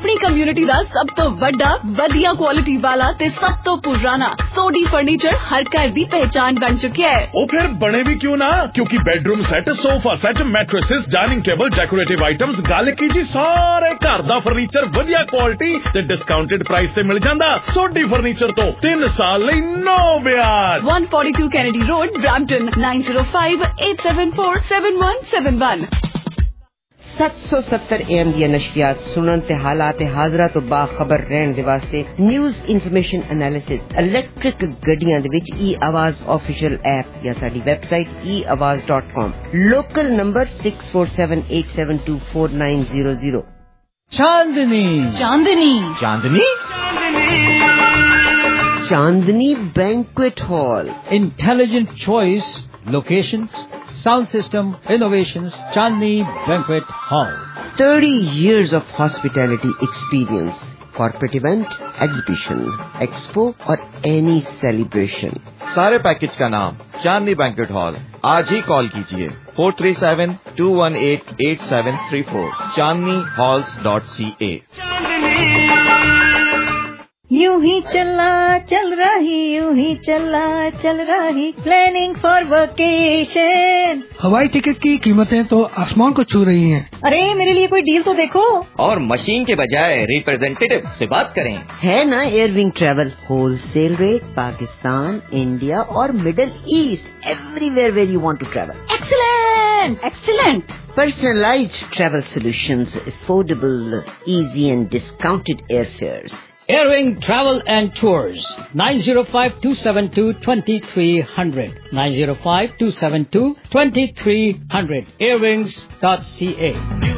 ਆਪਣੀ ਕਮਿਊਨਿਟੀ ਦਾ ਸਭ ਤੋਂ ਵੱਡਾ ਵਧੀਆ ਕੁਆਲਿਟੀ ਵਾਲਾ ਤੇ ਸਭ ਤੋਂ ਪੁਰਾਣਾ ਸੋਢੀ ਫਰਨੀਚਰ ਹਰ ਘਰ ਦੀ ਪਹਿਚਾਨ ਬਣ ਚੁੱਕਿਆ ਹੈ। ਉਹ ਫਿਰ ਬਣੇ ਵੀ ਕਿਉਂ ਨਾ, ਕਿਉਂਕਿ bedroom set, sofa set, mattresses, dining table, decorative items, ਗੱਲ ਕੀ ਜੀ ਸਾਰੇ ਘਰ ਦਾ ਫਰਨੀਚਰ ਵਧੀਆ ਕੁਆਲਿਟੀ ਤੇ ਡਿਸਕਾਊਂਟਡ ਪ੍ਰਾਈਸ ਤੇ ਮਿਲ ਜਾਂਦਾ। ਸੋਢੀ ਫਰਨੀਚਰ ਤੋਂ 3 ਸਾਲ ਲਈ ਨੋ ਵਿਆਜ। 142 ਕੈਨੇਡੀ ਰੋਡ, ਬ੍ਰੈਂਪਟਨ, 9058747171। 770 AM ਦੀਆਂ ਨਸ਼ਰੀਆਤ ਸੁਣਨ ਤੇ ਹਾਲਾਤ ਹਾਜ਼ਰਾ ਤੋਂ ਬਾਖਬਰ ਰਹਿਣ ਦੇ ਵਾਸਤੇ ਨਿਊਜ਼ ਇਨਫੋਰਮੇਸ਼ਨ ਐਨਾਲਿਸਿਸ ਇਲੈਕਟ੍ਰਿਕ ਗੱਡੀਆਂ ਦੇ ਵਿੱਚ ਆਵਾਜ਼ ਆਫੀਸ਼ੀਅਲ ਐਪ ਜਾਂ ਸਾਡੀ website eawaz.com। Local number 6478724900। Chandni Chandni Chandni Chandni banquet hall, intelligent choice, locations, sound system, innovations, Chandni banquet hall. 30 years of hospitality experience, corporate event, exhibition, expo और any celebration। सारे पैकेज का नाम चांदनी बैंक्वेट हॉल। आज ही कॉल कीजिए 437-218-8734 chandnihalls.ca। यूं ही चला चल रही, यूं ही चला चल रही, प्लानिंग फॉर वेकेशन। हवाई टिकट की कीमतें तो आसमान को छू रही हैं। अरे मेरे लिए कोई डील तो देखो। और मशीन के बजाय रिप्रेजेंटेटिव से बात करें। है ना Airwing travel, wholesale rate, Pakistan, India और middle east, everywhere where you want to travel. Excellent excellent. Personalized travel solutions, affordable, easy and discounted airfares. Airwing Travel and Tours, 905-272-2300, 905-272-2300, airwings.ca।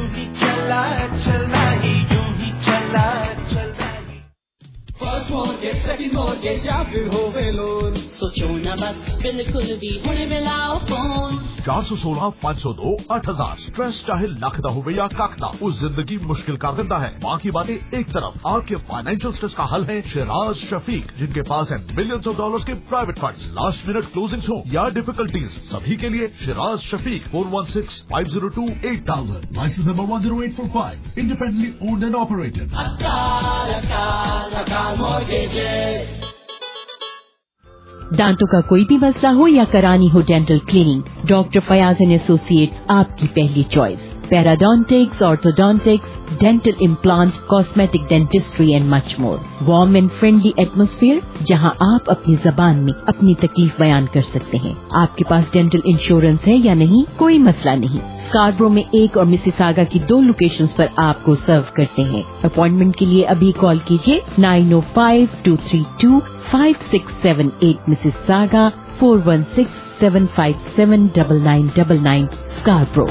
Second mortgage या फिर होवे loan, सोचो न बस बिल्कुल भी हुणे मिलाओ फोन। 416-502-8000। स्ट्रेस चाहे लख दा होवे या कख दा, उस जिंदगी मुश्किल कर देता है। बाकी बातें एक तरफ, आपके फाइनेंशियल स्ट्रेस का हल है शिराज शफीक, जिनके पास है मिलियंस ऑफ डॉलर्स के private funds. Last minute closings हो या डिफिकल्टीज, सभी के लिए Shiraz Shafiq. 416-502-8000। License number 10845। Independently owned and operated. दांतों का कोई भी मसला हो या करानी हो dental cleaning, doctor Fayaz and associates आपकी पहली choice. Periodontics, orthodontics, dental implant, cosmetic dentistry and much more. Warm and friendly atmosphere जहां आप अपनी जबान में अपनी तकलीफ बयान कर सकते हैं। आपके पास डेंटल इंश्योरेंस है या नहीं, कोई मसला नहीं। स्कारब्रो में 1 और मिसिसागा की 2 लोकेशंस पर आपको सर्व करते हैं। अपॉइंटमेंट के लिए अभी कॉल कीजिए 905-232-5678 मिसिसागा, 416-757-9999 स्कारब्रो।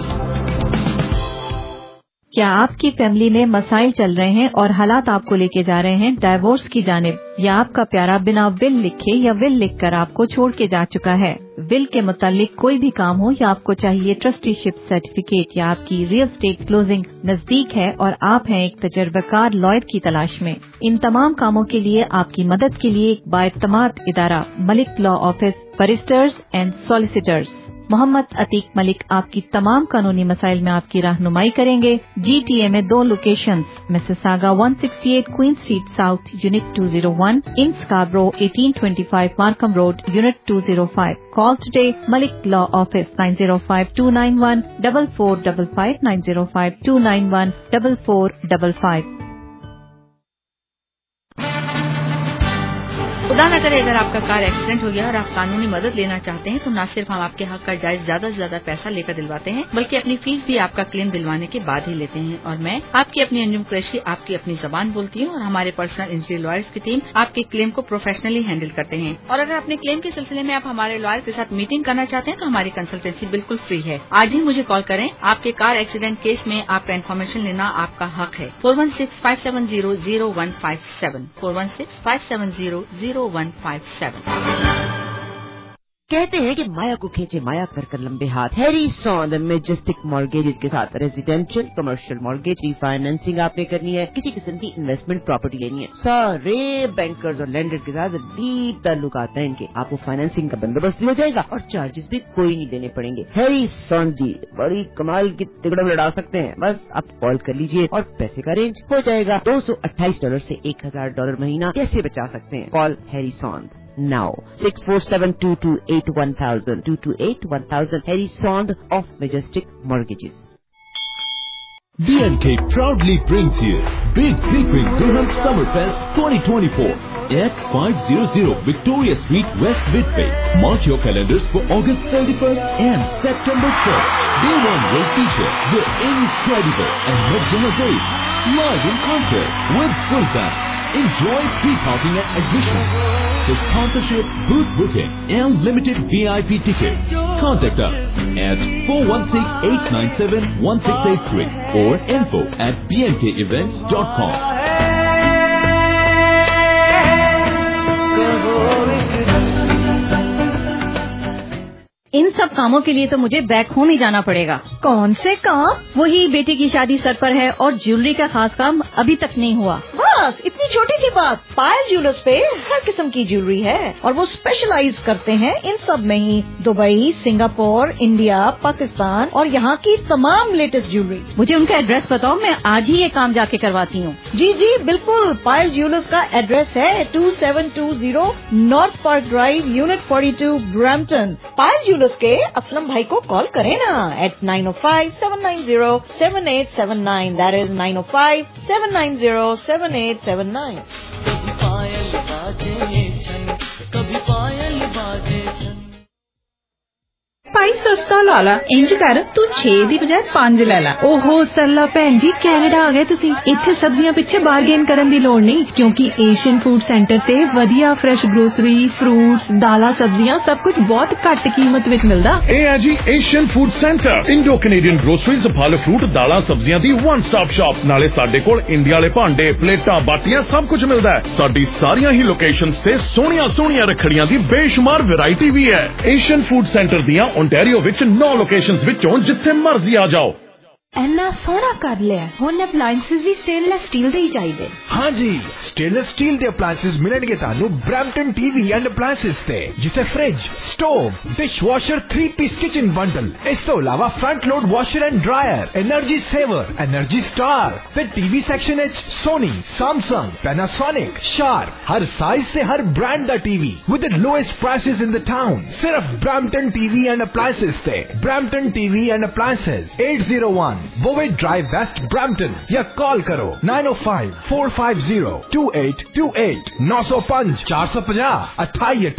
क्या आपकी फैमिली में मसाइल चल रहे हैं और हालात आपको लेके जा रहे हैं डाइवोर्स की जानिब, या आपका प्यारा बिना विल लिखे या विल लिखकर आपको छोड़ के जा चुका है? विल के मुतालिक कोई भी काम हो या आपको चाहिए ट्रस्टीशिप सर्टिफिकेट, या आपकी रियल स्टेट क्लोजिंग नजदीक है और आप हैं एक तजर्बाकार लॉयर की तलाश में, इन तमाम कामों के लिए आपकी मदद के लिए एक बाएतमाद इदारा Malik law office, barristers and solicitors Mohammad Atiq Malik आपकी तमाम कानूनी मसाइल में आपकी रहनुमाई करेंगे। GTA में 2 locations, Mississauga 168 queen street south unit 201, in Scarborough 1825 Markham road unit 205। Call today Malik Law Office 905-291-4455 905-291-4455। खुदा न करे अगर आपका कार एक्सीडेंट हो गया और आप कानूनी मदद लेना चाहते हैं, तो न सिर्फ हम आपके हक का जायज ज्यादा से ज्यादा पैसा लेकर दिलवाते हैं, बल्कि अपनी फीस भी आपका क्लेम दिलवाने के बाद ही लेते हैं। और मैं आपकी अपनी अंजुम कुरैशी आपकी अपनी जबान बोलती हूँ, और हमारे पर्सनल इंजरी लॉयर्स की टीम आपके क्लेम को प्रोफेशनली हैंडल करते हैं। और अगर अपने क्लेम के सिलसिले में आप हमारे लॉयर के साथ मीटिंग करना चाहते हैं, तो हमारी कंसल्टेंसी बिल्कुल फ्री है। आज ही मुझे कॉल करें। आपके कार एक्सीडेंट केस में आपका इन्फॉर्मेशन लेना आपका हक है। 416-570-0157 416-570-0157। कहते हैं कि माया को खींचे माया कर लंबे हाथ। हैरिसन मैजेस्टिक मॉर्गेजेस के साथ रेजिडेंशियल कमर्शियल मॉर्गेज रीफाइनेंसिंग आपने करनी है, किसी किस्म की इन्वेस्टमेंट प्रॉपर्टी लेनी है, सारे बैंकर्स और लेंडर्स के साथ डीप ताल्लुकात हैं इनके। आपको फाइनेंसिंग का बंदोबस्त हो जाएगा और चार्जेस भी कोई नहीं देने पड़ेंगे। हैरिसन जी बड़ी कमाल की तिगड़म लड़ा सकते हैं, बस आप कॉल कर लीजिए और पैसे का रेंज हो जाएगा। $228 से $1000 महीना कैसे बचा सकते हैं? Call Harrison now 647-228-1000 228-1000 Harrison of Majestic Mortgages. B&K proudly brings you Big Ring Durham Summerfest 2024 at 500 Victoria Street, West Midway. Mark your calendars for August 31st and September 1st. Day 1 will feature the incredible Ahmed Jahazaid live in concert with full band. Enjoy free parking and admission. For sponsorship, booth booking, and limited VIP tickets, contact us at 416-897-1683 or info@bnkevents.com. इन सब कामों के लिए तो मुझे back home ही जाना पड़ेगा। कौन से काम? वही बेटी की शादी सर पर है और ज्वेलरी का खास काम अभी तक नहीं हुआ। बस इतनी छोटी सी बात। पायल ज्वेलर्स पे हर किस्म की ज्वेलरी है और वो स्पेशलाइज करते हैं इन सब में ही। दुबई, सिंगापुर, इंडिया, पाकिस्तान और यहाँ की तमाम लेटेस्ट ज्वेलरी। मुझे उनका एड्रेस बताओ, मैं आज ही ये काम जाके करवाती हूँ। जी जी बिल्कुल। पायल ज्वेलर्स का एड्रेस है 2720 north park drive, unit 42, Brampton. Payal jewellers के असलम भाई को कॉल करें ना at 905-790-7879. That is 905-790-7879. ਭਾਈ ਸਸਤਾ ਲਾ ਲਾ। ਇੰਜ ਕਰ ਤੂੰ 6 ਦੀ ਬਜਾਏ 5 ਲੈ ਲੈ। ਓਹੋ ਸਰਲਾ ਭੈਣ ਜੀ, ਕੈਨੇਡਾ ਆ ਗਏ ਤੁਸੀਂ। ਇੱਥੇ ਸਬਜ਼ੀਆਂ ਪਿੱਛੇ ਬਾਰਗੇਨ ਕਰਨ ਦੀ ਲੋੜ ਨਹੀਂ, ਕਿਉਂਕਿ ਏਸ਼ੀਅਨ ਫੂਡ ਸੈਂਟਰ ਤੇ ਵਧੀਆ ਫਰੈਸ਼ ਗਰੋਸਰੀ, ਫਰੂਟਸ, ਦਾਲਾਂ, ਸਬਜ਼ੀਆਂ ਸਭ ਕੁਝ ਬਹੁਤ ਘੱਟ ਕੀਮਤ ਵਿੱਚ ਮਿਲਦਾ। ਇਹ ਹੈ ਜੀ Asian food centre, Indo Canadian groceries, ਫਲ ਫਰੂਟ, ਦਾਲਾਂ, ਸਬਜ਼ੀਆਂ ਦੀ ਵਨ ਸਟਾਪ ਸ਼ਾਪ। ਨਾਲੇ ਸਾਡੇ ਕੋਲ ਇੰਡੀਆ ਵਾਲੇ ਭਾਂਡੇ, ਪਲੇਟਾਂ, ਬਾਟੀਆਂ ਸਭ ਕੁਝ ਮਿਲਦਾ ਹੈ। ਸਾਡੀ ਸਾਰੀਆਂ ਹੀ ਲੋਕੇਸ਼ਨਸ ਤੇ ਸੋਹਣੀਆਂ ਰੱਖੜੀਆਂ ਦੀ ਬੇਸ਼ੁਮਾਰ ਵੈਰਾਈਟੀ ਵੀ ਹੈ। ਏਸ਼ੀਅਨ ਫੂਡ ਸੈਂਟਰ ਦੀਆਂ ਓਨਟਾਰੀਓ ਵਿੱਚ 9 ਲੋਕੇਸ਼ਨਸ ਵਿੱਚੋਂ ਜਿੱਥੇ ਮਰਜ਼ੀ ਆ ਜਾਓ। ਇੰਨਾ ਸੋਹਣਾ ਕਰ ਲਿਆ। ਹੁਣ ਅਪਲਾਈਐਂਸਿਸ ਵੀ ਸਟੇਨਲੈਸ ਸਟੀਲ ਦੇ ਹੀ ਚਾਹੀਦੇ। ਹਾਂਜੀ, ਸਟੇਨਲੈਸ ਸਟੀਲ ਦੇ ਅਪਲਾਈਐਂਸਿਸ ਮਿਲਣਗੇ ਤੁਹਾਨੂੰ ਬ੍ਰੈਂਪਟਨ ਟੀਵੀ ਐਂਡ ਅਪਲਾਈਐਂਸਿਸ ਤੇ, ਜਿੱਥੇ fridge, stove, dish washer, 3-piece kitchen bundle, ਇਸ ਤੋਂ ਇਲਾਵਾ front load washer and dryer, energy saver, energy star ਤੇ ਟੀਵੀ ਸੈਕਸ਼ਨ ਵਿੱਚ ਸੋਨੀ, ਸੈਮਸੰਗ, ਪੈਨਾਸੋਨਿਕ, ਸ਼ਾਰਪ, ਹਰ ਸਾਈਜ਼ ਤੇ ਹਰ ਬ੍ਰਾਂਡ ਦਾ TV with the lowest prices in the town. ਸਿਰਫ ਬ੍ਰੈਂਪਟਨ ਟੀਵੀ ਐਂਡ ਅਪਲਾਈਐਂਸਿਸ ਤੇ। Brampton TV and appliances 801 Bovey Drive West, Brampton, या call करो 905-450-2828 905 450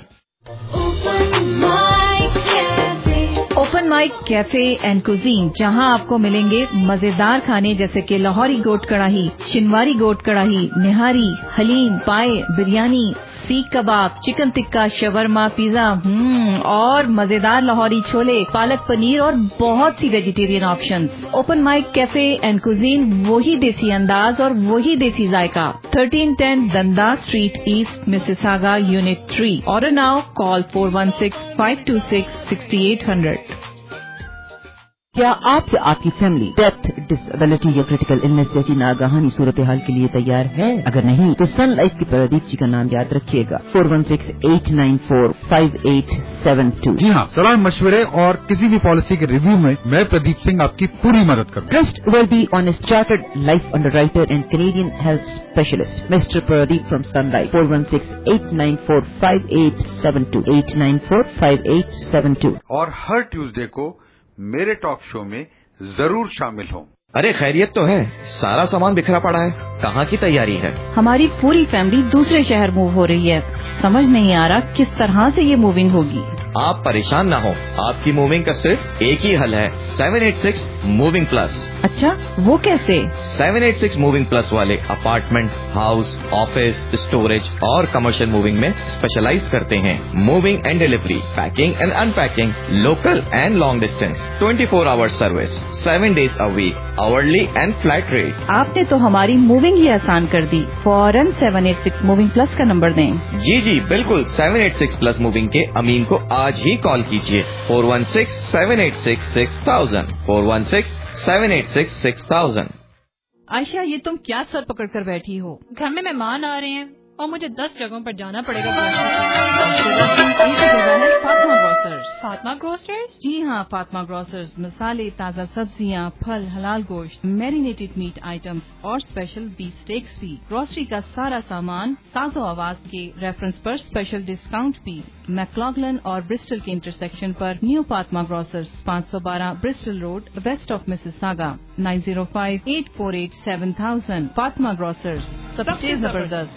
2828। Open mic cafe and cuisine, जहां आपको मिलेंगे मजेदार खाने जैसे कि लाहौरी गोट कड़ाही, शिनवारी गोट कड़ाही, निहारी, हलीम, पाए, बिरयानी, सीख कबाब, चिकन टिक्का, शवरमा, पिज्जा और मजेदार लाहौरी छोले, पालक पनीर और बहुत सी vegetarian options. Open mic cafe and cuisine, वही देसी अंदाज और वही देसी जायका। 1310 Dundas street east, Mississauga, unit 3। Order now, call 416-526-6800। क्या आप या आपकी फैमिली डेथ, डिसेबिलिटी या क्रिटिकल इलनेस जैसी नागहानी सूरत हाल के लिए तैयार है? अगर नहीं तो सन लाइफ के प्रदीप जी का नाम याद रखिएगा। 416-894-5872। जी हाँ, सलाह मशवरे और किसी भी पॉलिसी के रिव्यू में मैं प्रदीप सिंह आपकी पूरी मदद करूँ। Trust worthy honest chartered life underwriter and Canadian health specialist mister Pradeep from Sun Life. 416-894-5872 894-5872। और हर ट्यूसडे को मेरे टॉक शो में जरूर शामिल हो। अरे खैरियत तो है, सारा सामान बिखरा पड़ा है, कहाँ की तैयारी है? हमारी पूरी फैमिली दूसरे शहर मूव हो रही है, समझ नहीं आ रहा किस तरह से ये मूविंग होगी। आप परेशान ना हो, आपकी मूविंग का सिर्फ एक ही हल है, 786 मूविंग प्लस। अच्छा, वो कैसे? 786 मूविंग प्लस वाले अपार्टमेंट, हाउस, ऑफिस, स्टोरेज और कमर्शियल मूविंग में स्पेशलाइज करते हैं। Moving and delivery, packing and unpacking, local and long distance, 24 hours service, 7 days a week, hourly and flat rate। आपने तो हमारी मूविंग ही आसान कर दी। फौरन 786 मूविंग प्लस का नंबर दें। जी जी बिल्कुल, 786 प्लस मूविंग के अमीन को आज ही कॉल कीजिए 416-786-6000, 416-786-6000। आयशा, ये तुम क्या सर पकड़ कर बैठी हो? घर में मेहमान आ रहे हैं और मुझे 10 जगहों पर जाना पड़ेगा। एक जगह है फातिमा ग्रोसर्स। फातिमा ग्रोसर्स? जी हाँ, फातिमा ग्रोसर्स मसाले, ताज़ा सब्जियाँ, फल, हलाल गोश्त, मैरिनेटेड मीट आइटम्स और स्पेशल बीफ स्टेक्स भी। ग्रोसरी का सारा सामान साजो आवाज के रेफरेंस पर स्पेशल डिस्काउंट भी। मैक्लॉगलन और ब्रिस्टल के इंटरसेक्शन पर new Fatima grocers, 512 Bristol road, west of Mississauga, 9058487000। Fatima grocers, सबसे जबरदस्त।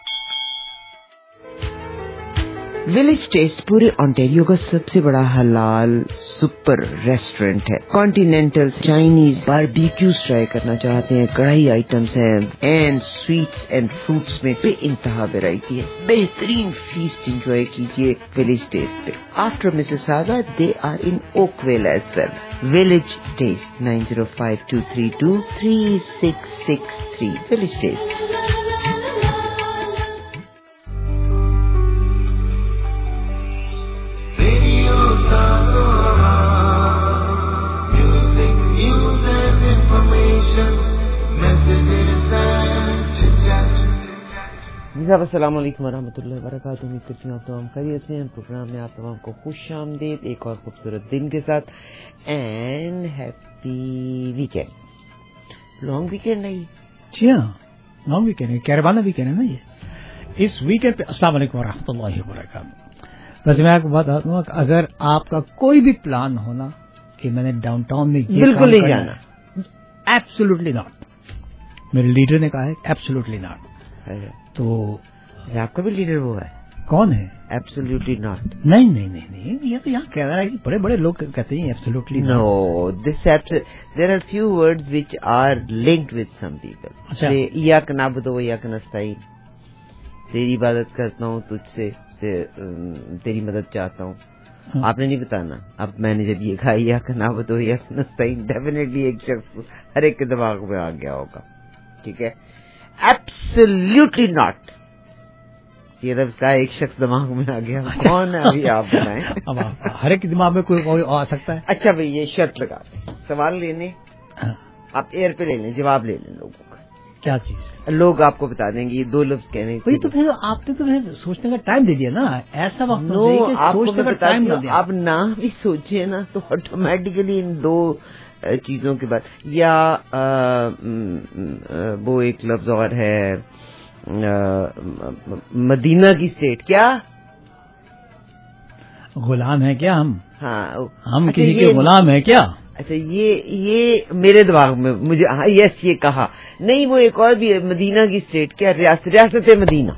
विलेज टेस्ट पूरे ऑन्टेरियो का सबसे बड़ा हलाल सुपर रेस्टोरेंट है। कॉन्टिनेंटल, चाइनीज, बारबेक्यूज ट्राई करना चाहते हैं, कढ़ाई आइटम्स हैं, एंड स्वीट्स एंड फ्रूट्स में बेइंतहा वैरायटी है। बेहतरीन फीस्ट एंजॉय कीजिए विलेज टेस्ट पे। After Mississauga they are in Oakville as well. Village taste 9052323663। Village taste. अस्सलाम वालेकुम वरहमतुल्लाहि वबरकातुहू। उम्मीद करती हूँ आप तमाम खैरियत से हैं। प्रोग्राम में आप तमाम को खुश आमदीद एक और खूबसूरत दिन के साथ, and happy weekend. Long weekend नहीं? जी हाँ, लॉन्ग वीकेंड है, कैरवाना वीकेंड है ना ये। इस वीकेंड पे अस्सलाम वालेकुम वरहमतुल्लाहि वबरकातुहू। वैसे मैं आपको बता दूंगा, अगर आपका कोई भी प्लान हो ना कि मैंने डाउनटाउन में बिल्कुल नहीं जाना, एब्सोल्युटली नॉट। मेरे लीडर ने कहा है एब्सोल्युटली नॉट। तो आपका भी लीडर वो है? कौन है? Absolutely not. नहीं नहीं नहीं नहीं, ये तो यहाँ कह रहा है कि बड़े बड़े लोग कहते हैं absolutely no. This there are few words which are linked with some people. अच्छा, इय्याक नअबुदु व इय्याक नस्तईन, तेरी इबादत करता हूँ, तुझसे तेरी मदद चाहता हूँ। हाँ। आपने नहीं बताना। अब मैंने जब ये कहा इय्याक नअबुदु व इय्याक नस्तईन, डेफिनेटली एक शख्स हर एक के दिमाग में आ गया होगा। ठीक है, एब्सोल्युटली नॉट, ये लफ्ज़ का एक शख्स दिमाग में आ गया। कौन है अभी आप बताएं? अब हर एक दिमाग में कोई आ सकता है। अच्छा भाई, ये शर्त लगा दें, सवाल लेने आप एयर पे ले लें, जवाब ले लें लोगों का। क्या चीज? लोग आपको बता देंगे ये दो लफ्ज कहने। तो फिर आपने तो फिर सोचने का टाइम दे दिया ना, ऐसा वक्त नो, सोचने का टाइम ना दिया। आप ना भी सोचे ना तो ऑटोमेटिकली इन दो चीजों के बाद, या वो एक लफ्ज और है मदीना की स्टेट। क्या गुलाम है क्या हम? हाँ, हम किसी के गुलाम है क्या? अच्छा, ये मेरे दिमाग में मुझे, हाँ यस, ये कहा नहीं। वो एक और भी है, मदीना की स्टेट, क्या रियासत मदीना।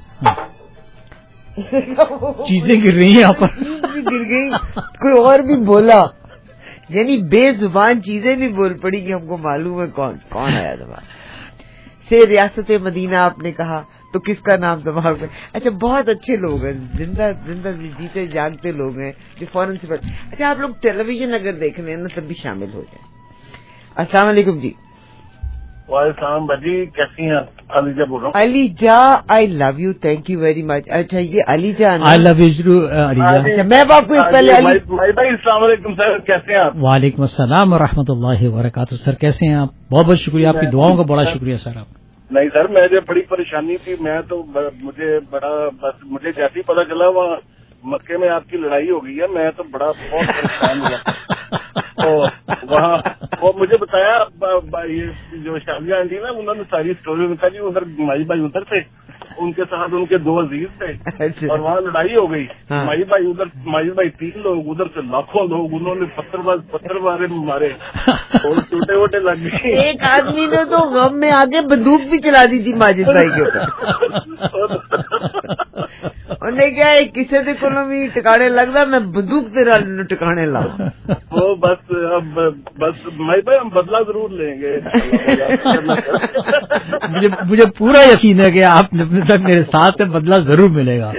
चीजें गिर रही हैं यहाँ पर। गिर गई, कोई और भी बोला, यानी बेजुबान चीजें भी बोल पड़ी कि हमको मालूम है कौन आया दिमाग से। रियासत मदीना आपने कहा तो किसका नाम दिमाग में? अच्छा, बहुत अच्छे लोग हैं, जिंदा जीते जागते लोग हैं जो फौरन से अच्छा, आप लोग टेलीविजन अगर देख रहे हैं ना तब भी शामिल हो जाए। अस्सलाम वालेकुम जी। वालेकुम बाजी, कैसी हैं? अलीजा बोल रहा हूँ। Aliza, I love you, thank you very much. अच्छा, ये Aliza, I love you Aliza. अच्छा, मैं आपको पहले भाई अस्सलाम वालेकुम सर, कैसे हैं आप? वालेकुम अस्सलाम व रहमतुल्लाहि व बरकातुहू। सर कैसे हैं आप? बहुत बहुत शुक्रिया, आपकी दुआओं का बड़ा शुक्रिया सर। आप नहीं सर, मुझे बड़ी परेशानी थी, मैं तो मुझे जैसे ही पता चला वहाँ मक्के में आपकी लड़ाई हो गई है, मैं तो बहुत परेशान हुआ। तो वहाँ वो मुझे बताया, ये जो शादियाँ आंटी ना, उन्होंने सारी स्टोरी बताई, उधर माई भाई उधर थे उनके साथ उनके 2 अजीज थे और वहाँ लड़ाई हो गई। माई भाई 3 लोग, उधर से लाखों लोग, उन्होंने पत्थर मारे और टूटे लग गए। एक आदमी ने तो गम में आगे बंदूक भी चला दी थी माजिद भाई के ऊपर। उन्हें क्या है, किसी से को भी टिकाने लगता, मैं बंदूक तेरा टिकाने लाऊं। वो बस माई भाई हम बदला जरूर लेंगे। मुझे पूरा यकीन है कि आप तक मेरे साथ बदला जरूर मिलेगा।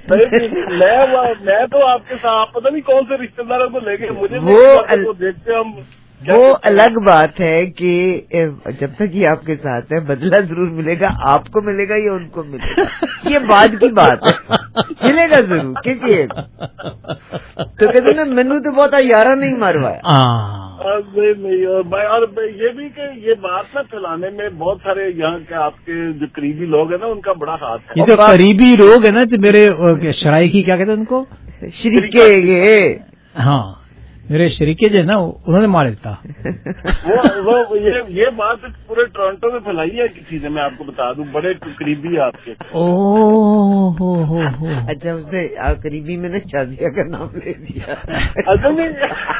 मैं तो आपके साथ पता नहीं कौन से रिश्तेदारों को लेके मुझे वो देखते हम। वो अलग बात है कि जब तक ये आपके साथ है बदला जरूर मिलेगा, आपको मिलेगा या उनको मिलेगा, ये बाद की बात है, मिलेगा जरूर। क्योंकि तो कहते ना मैनू तो बहुत यारा नहीं मारवाया। नहीं, और ये भी कि ये बात ना फैलाने में बहुत सारे यहाँ के आपके जो करीबी लोग हैं ना, उनका बड़ा हाथ है। ये तो करीबी लोग है ना, तो मेरे शराइकी क्या कहते हैं उनको, शरीके। हाँ, मेरे शरीके जो है ना, उन्होंने मार देता। वो ये बात पूरे टोरंटो में फैलाई है किसी ने, मैं आपको बता दूं, बड़े करीबी है आपके। हो। अच्छा, उसने करीबी में ने शादिया का नाम ले दिया। अच्छा नहीं,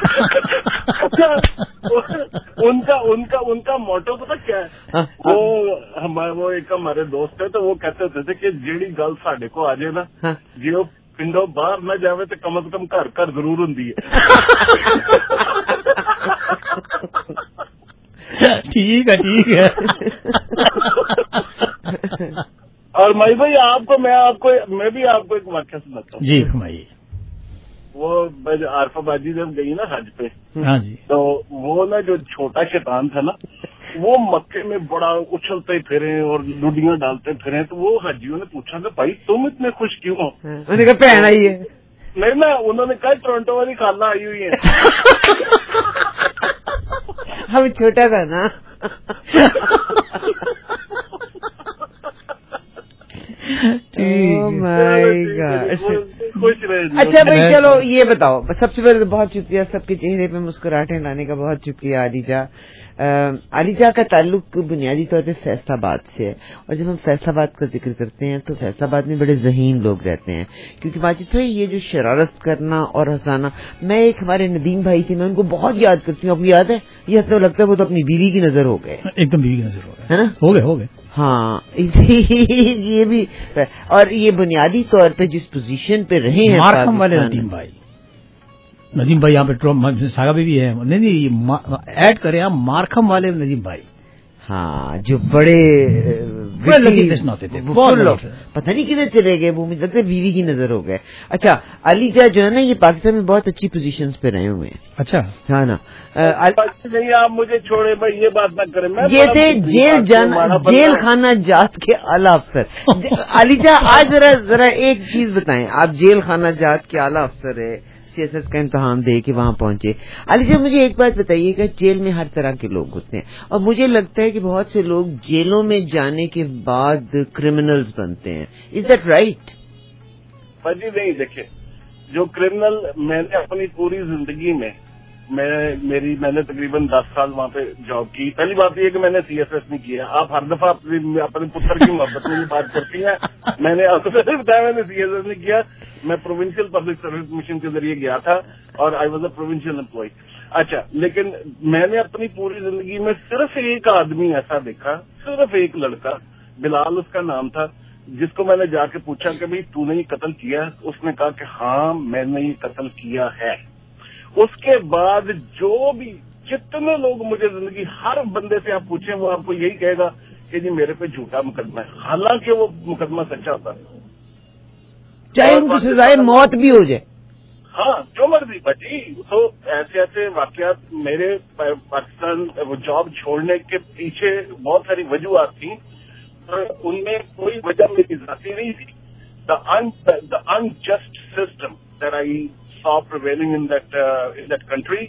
उनका मोटो पता क्या है? वो एक हमारे दोस्त है, तो वो कहते थे कि जेड़ी गल साडे को आ जाए ना, जे पिंडों बाहर न जावे तो कम से कम घर जरूर होंदी है। ठीक है। और माई भाई मैं भी आपको एक वाक्य सुनाता हूँ। जी घुमाइए। वो आरफा बाजी जब गई ना हज पे, हाँ जी, तो वो ना जो छोटा शैतान था ना, वो मक्के में बड़ा उछलते फिरे और लुडियां डालते फिरे। तो वो हाजियों ने पूछा कि भाई तुम इतने खुश क्यों हो? उन्होंने कहा बहन आई है। नहीं ना, उन्होंने कहा टोरंटो वाली खाला आई हुई है। हम छोटा था ना। Oh my God. अच्छा भाई, चलो ये बताओ, सबसे पहले तो बहुत शुक्रिया, सबके चेहरे पे मुस्कुराहटें लाने का बहुत शुक्रिया आलिजा का ताल्लुक बुनियादी तौर पे फैसलाबाद से है। और जब हम फैसलाबाद का जिक्र करते हैं तो फैसलाबाद में बड़े ज़हीन लोग रहते हैं, क्योंकि माजिद भाई ये जो शरारत करना और हंसाना, मैं एक हमारे नदीम भाई थे, मैं उनको बहुत याद करती हूँ। आपको याद है? ये तो लगता है वो तो अपनी बीवी की नजर हो गए, एकदम बीवी की नजर हो गए, है ना? हो गए। हाँ, ये भी, और ये बुनियादी तौर पे जिस पोजीशन पे रहे हैं मार्कम वाले नदीम भाई यहाँ पे सागा भी है, नहीं ऐड करें आप मार्कम वाले नदीम भाई। हाँ, जो बड़े होते थे, पता नहीं किधर चले गए, वो मुझे लगता है बीवी की नजर हो गए। अच्छा, अलीजा जो है ना, ये पाकिस्तान में बहुत अच्छी पोजीशंस पे रहे हुए हैं। अच्छा, हाँ ना। नहीं, आप मुझे छोड़े भाई, ये बात ना करें। ये थे जेल खाना जात के आला अफसर। अलीजा, आज जरा एक चीज बताएं, आप जेल खाना जात के आला अफसर है, CSS का इम्तहान दे के वहाँ पहुंचे। अलीजा, मुझे एक बात बताइए कि जेल में हर तरह के लोग होते हैं, और मुझे लगता है कि बहुत से लोग जेलों में जाने के बाद क्रिमिनल्स बनते हैं। Is that right? जी नहीं, देखिए, जो क्रिमिनल, मैंने अपनी पूरी जिंदगी में मैंने तकरीबन 10 साल वहाँ पे जॉब की। पहली बात ये कि मैंने CSS नहीं किया। आप हर दफा अपने पुत्र की मोहब्बत में ये बात करती हैं। मैंने आपको बताया मैंने CSS नहीं किया। मैं प्रोविंशियल पब्लिक सर्विस मिशन के जरिए गया था और I was a provincial employ. अच्छा, लेकिन मैंने अपनी पूरी जिंदगी में सिर्फ एक आदमी ऐसा देखा, सिर्फ एक लड़का, बिलाल उसका नाम था, जिसको मैंने जाके पूछा कि भाई तूने ये कत्ल किया? उसने कहा कि हाँ मैंने ये कत्ल किया है। उसके बाद जो भी जितने लोग मुझे जिंदगी, हर बंदे से आप पूछें वो आपको यही कहेगा कि जी मेरे पे झूठा मुकदमा है, हालांकि वो मुकदमा सच्चा होता है, चाहे उनको सजाए मौत भी हो जाए। हाँ, जो मर्जी बची। तो ऐसे वाकयात मेरे पाकिस्तान जॉब छोड़ने के पीछे बहुत सारी वजूहत थी, पर उनमें कोई वजह मेरी जाती नहीं थी। The unjust system that I saw prevailing in that country,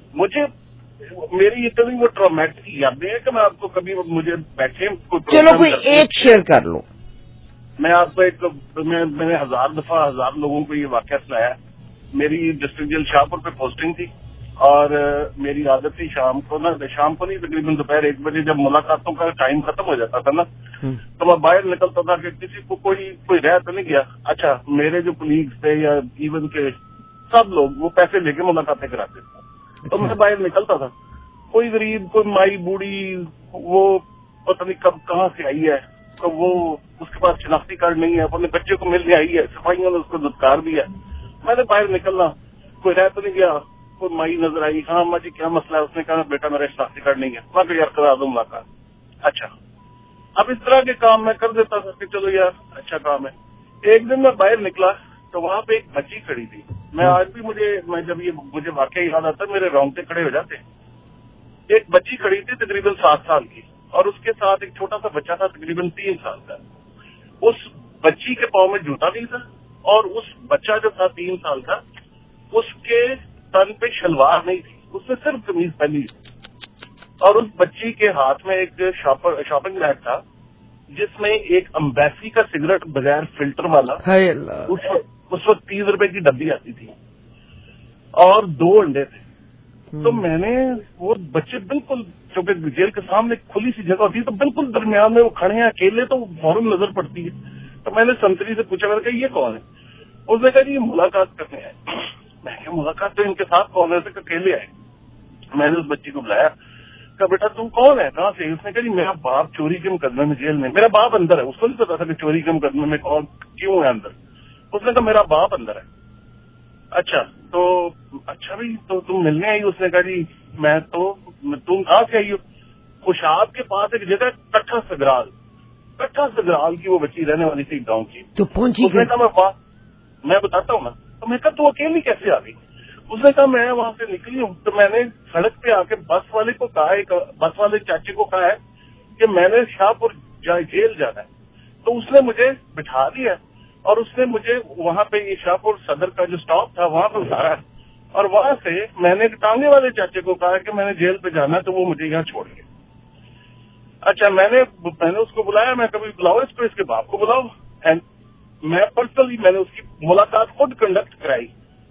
मेरी इतनी वो ट्रॉमेटिक यादें है कि मैं आपको कभी मुझे बैठे चलो कोई एक शेयर कर लो। मैं आपको मैंने 1000 लोगों को ये वाकया सुनाया। मेरी डिस्ट्रिक्ट जेल शाहपुर पे पोस्टिंग थी اور میری عادت تھی شام کو نہیں تقریباً دوپہر 1 بجے جب ملاقاتوں کا ٹائم ختم ہو جاتا تھا نا تو میں باہر نکلتا تھا کہ کسی کو کوئی رہ تو نہیں گیا. اچھا میرے جو کلیگز تھے یا ایون کے سب لوگ وہ پیسے لے کے ملاقاتیں کراتے تھے تو میں باہر نکلتا تھا. کوئی غریب کوئی مائی بوڑھی وہ پتہ نہیں کب کہاں سے آئی ہے تو وہ اس کے پاس شناختی کارڈ نہیں ہے, اپنے بچے کو ملنے آئی ہے, صفائیوں نے اس کو دھتکار دیا. میں نے باہر نکلنا کوئی رہ تو نہیں گیا, کوئی مائی نظر آئی, ہاں اماں جی کیا مسئلہ ہے؟ اس نے کہا بیٹا میرا شناختی کارڈ نہیں ہے. میں کہ یار کرا دوں ملاقات. اچھا اب اس طرح کے کام میں کر دیتا تھا کہ چلو یار اچھا کام ہے. ایک دن میں باہر نکلا تو وہاں پہ ایک بچی کھڑی تھی. میں آج بھی مجھے واقعہ یاد آتا ہے میرے رونگٹے کھڑے ہو جاتے. ایک بچی کھڑی تھی تقریباً 7 سال کی اور اس کے ساتھ ایک چھوٹا سا بچہ تھا تقریباً 3 سال کا. اس بچی کے پاؤں میں جوتا نہیں تھا اور اس بچہ جو تھا 3 سال کا اس کے تن پہ شلوار نہیں تھی, اس نے صرف قمیض پہنی اور اس بچی کے ہاتھ میں ایک شاپنگ بیگ تھا جس میں ایک امبیسی کا سگریٹ بغیر فلٹر والا اس وقت 30 روپے کی ڈبی آتی تھی اور 2 انڈے تھے. تو میں نے وہ بچے بالکل چونکہ جیل کے سامنے کھلی سی جگہ ہوتی ہے تو بالکل درمیان میں وہ کھڑے ہیں اکیلے تو فوراً نظر پڑتی ہے. تو میں نے سنتری سے پوچھا میں نے کہا یہ کون ہے؟ اس نے کہا جی یہ ملاقات کرنے آئے. میں کہا ملاقات تو ان کے ساتھ کون ہے؟ اکیلے آئے. میں نے اس بچی کو بلایا, کہا بیٹا تم کون ہے, کہاں سے؟ اس نے کہا جی میرا باپ چوری کے مقدمے میں جیل میں. میرا باپ اندر ہے. اس کو نہیں پتا تھا کہ چوری کے مقدمے میں کون کیوں ہے اندر. اس نے کہا میرا باپ اندر ہے. اچھا تو اچھا بھی تو تم ملنے آئی؟ اس نے کہا جی میں تو تم کہاں سے آئی ہو؟ خوشاب کے پاس ایک جگہ کٹھا سگرال کی وہ بچی رہنے والی تھی گاؤں کی. تو پہنچی اس نے کہا میں بتاتا ہوں نا. تو میں کہا تو اکیلی کیسے آ گئی؟ اس نے کہا میں وہاں سے نکلی ہوں تو میں نے سڑک پہ آ کے بس والے کو کہا, بس والے چاچے کو کہا ہے کہ میں نے شاہ پور جیل جانا ہے. تو اس نے مجھے بٹھا دیا اور اس نے مجھے وہاں پہ یہ شاہ پور صدر کا جو اسٹاپ تھا وہاں پہ اتارا اور وہاں سے میں نے ٹانگے والے چاچے کو کہا کہ میں نے جیل پہ جانا ہے تو وہ مجھے یہاں چھوڑ گیا. اچھا میں نے اس کو بلایا. میں کبھی بلاؤ اس کو, اس کے باپ کو بلاؤ. اینڈ میں پرسنلی میں نے اس کی ملاقات خود کنڈکٹ کرائی.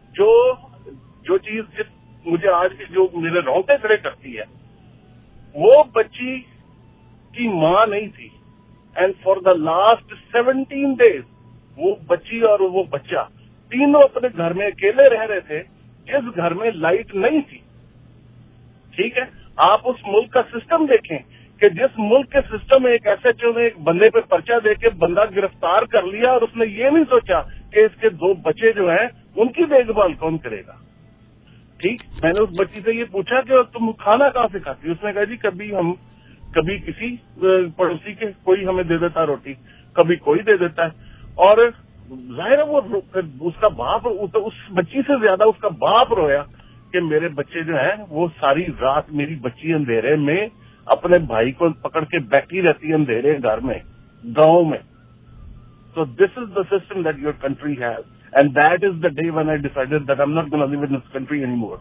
جو چیز مجھے آج کی جو میرے رونگٹے کھڑے کرتی ہے وہ بچی کی ماں نہیں تھی. And for the last 17 days وہ بچی اور وہ بچہ تینوں اپنے گھر میں اکیلے رہ رہے تھے جس گھر میں لائٹ نہیں تھی. ٹھیک ہے, آپ اس ملک کا سسٹم دیکھیں کہ جس ملک کے سسٹم میں ایک ایس ایچ او نے ایک بندے پہ پرچہ دے کے بندہ گرفتار کر لیا اور اس نے یہ نہیں سوچا کہ اس کے 2 بچے جو ہیں ان کی دیکھ بھال کون کرے گا. ٹھیک, میں نے اس بچی سے یہ پوچھا کہ تم کھانا کہاں سے کھاتی؟ اس نے کہا جی کبھی کسی پڑوسی کے کوئی ہمیں دے دیتا روٹی, کبھی کوئی دے دیتا ہے. اور ظاہر ہے وہ اس کا باپ اس بچی سے زیادہ اس کا باپ رویا کہ میرے بچے جو ہیں وہ ساری رات میری بچی اندھیرے میں اپنے بھائی کو پکڑ کے بیٹھی رہتی ہے اندھیرے گھر میں گاؤں میں. So this is the system that your country has and that is the day when I decided that I'm not going to live in this country anymore.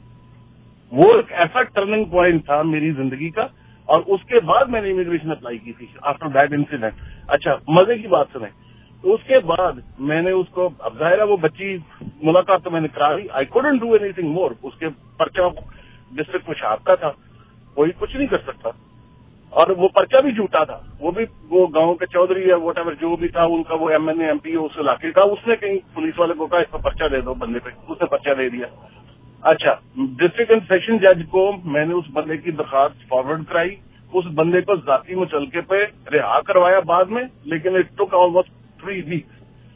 وہ ایک ایسا ٹرننگ پوائنٹ تھا میری زندگی کا اور اس کے بعد میں نے امیگریشن اپلائی کی تھی آفٹر دیٹ انسیڈنٹ. اچھا مزے کی بات سنیں, اس کے بعد میں نے اس کو, اب ظاہر ہے وہ بچی ملاقات تو میں نے کرا لی. I couldn't do anything more. اس کے پرچہ ڈسٹرکٹ خوشاب کا تھا, کوئی کچھ نہیں کر سکتا اور وہ پرچہ بھی جھوٹا تھا. وہ گاؤں کے چودھری یا واٹ ایور جو بھی تھا ان کا وہ M N A M P اس علاقے کا, اس نے کہیں پولیس والے کو کہا اس کو پرچہ دے دو بندے پہ, اس نے پرچہ دے دیا. اچھا ڈسٹرکٹ اینڈ سیشن جج کو میں نے اس بندے کی درخواست فارورڈ کرائی. اس بندے کو ذاتی مچلکے پہ رہا کروایا بعد میں, لیکن اٹ ٹک آلموسٹ 3 weeks.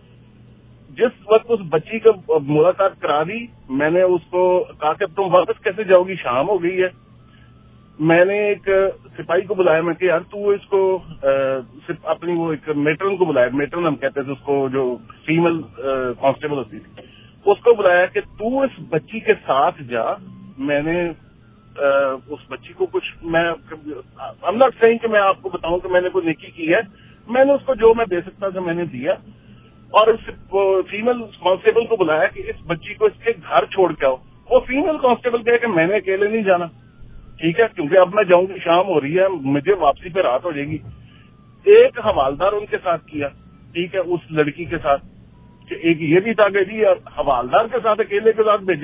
جس وقت اس بچی کو ملاقات کرا دی میں نے اس کو کہا کہ تم واپس کیسے جاؤ گی, شام ہو گئی ہے. میں نے ایک سپاہی کو بلایا, میں کہ یار تو اس کو اپنی وہ ایک میٹرن کو بلایا, میٹرن ہم کہتے تھے اس کو جو فیمل کانسٹیبل ہوتی تھی, اس کو بلایا کہ تو اس بچی کے ساتھ جا. میں نے اس بچی کو کچھ I'm not saying کہ میں آپ کو بتاؤں کہ میں نے کوئی نیکی کی ہے, میں نے اس کو جو میں دے سکتا تھا میں نے دیا. اور اس فیمل کانسٹیبل کو بلایا کہ اس بچی کو اس کے گھر چھوڑ کے آؤ. وہ فیمل کانسٹیبل کہے کہ میں نے اکیلے نہیں جانا, ٹھیک ہے, کیونکہ اب میں جاؤں گی شام ہو رہی ہے, مجھے واپسی پہ رات ہو جائے گی. ایک حوالدار ان کے ساتھ کیا, ٹھیک ہے, اس لڑکی کے ساتھ. ایک یہ بھی تھا کہ جی حوالدار کے ساتھ اکیلے کے ساتھ بھیجیں,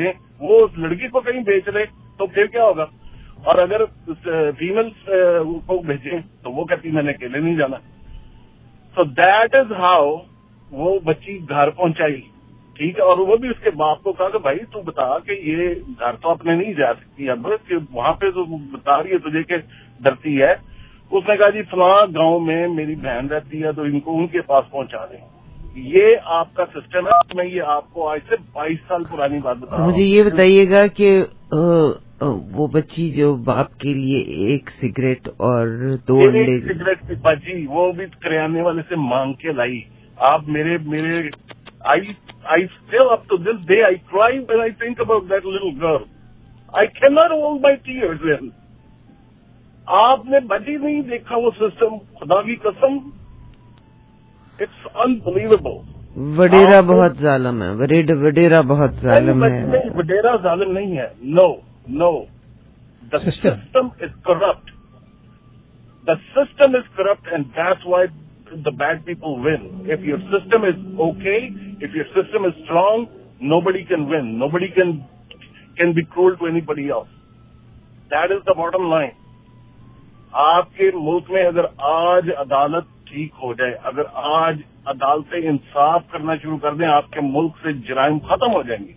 वो उस लड़की को कहीं बेच रहे तो फिर क्या होगा? और अगर फीमेल को भेजें तो वो कहती मैंने अकेले नहीं जाना। सो दैट इज हाउ वो बच्ची घर पहुंचाई, ठीक है। और वो भी उसके बाप को कहा कि भाई तू बता कि ये घर तो अपने नहीं जा सकती अब, कि वहां पे तो बता रही है तुझे कि डरती है। उसने कहा जी फलां गांव में मेरी बहन रहती है तो इनको उनके पास पहुंचा दें। ये आपका सिस्टम है। मैं ये आपको आज से 22 साल पुरानी बात बता रहा हूं। मुझे ये बताइएगा कि वो बच्ची जो बाप के लिए एक सिगरेट और 2 अंडे, सिगरेट की बाजी वो भी करियाने वाले से मांग के लाई। आप मेरे I still up to this day I cry when I think about that little girl. I cannot hold my tears in. आपने बजी नहीं देखा वो सिस्टम, खुदा की कसम, इट्स अनबिलीवेबल। वडेरा बहुत जालिम है, वडेरा बहुत जालिम है। नहीं, वडेरा जालिम नहीं है। No the system is corrupt. The system is corrupt and that's why the bad people win. If your system is okay, if your system is strong, nobody can win. Nobody can be cruel to anybody else. That is the bottom line. आपके मुल्क में अगर आज अदालत ठीक हो जाए, अगर आज अदालतें इंसाफ करना शुरू कर दें, आपके मुल्क से जराइम खत्म हो जाएंगे।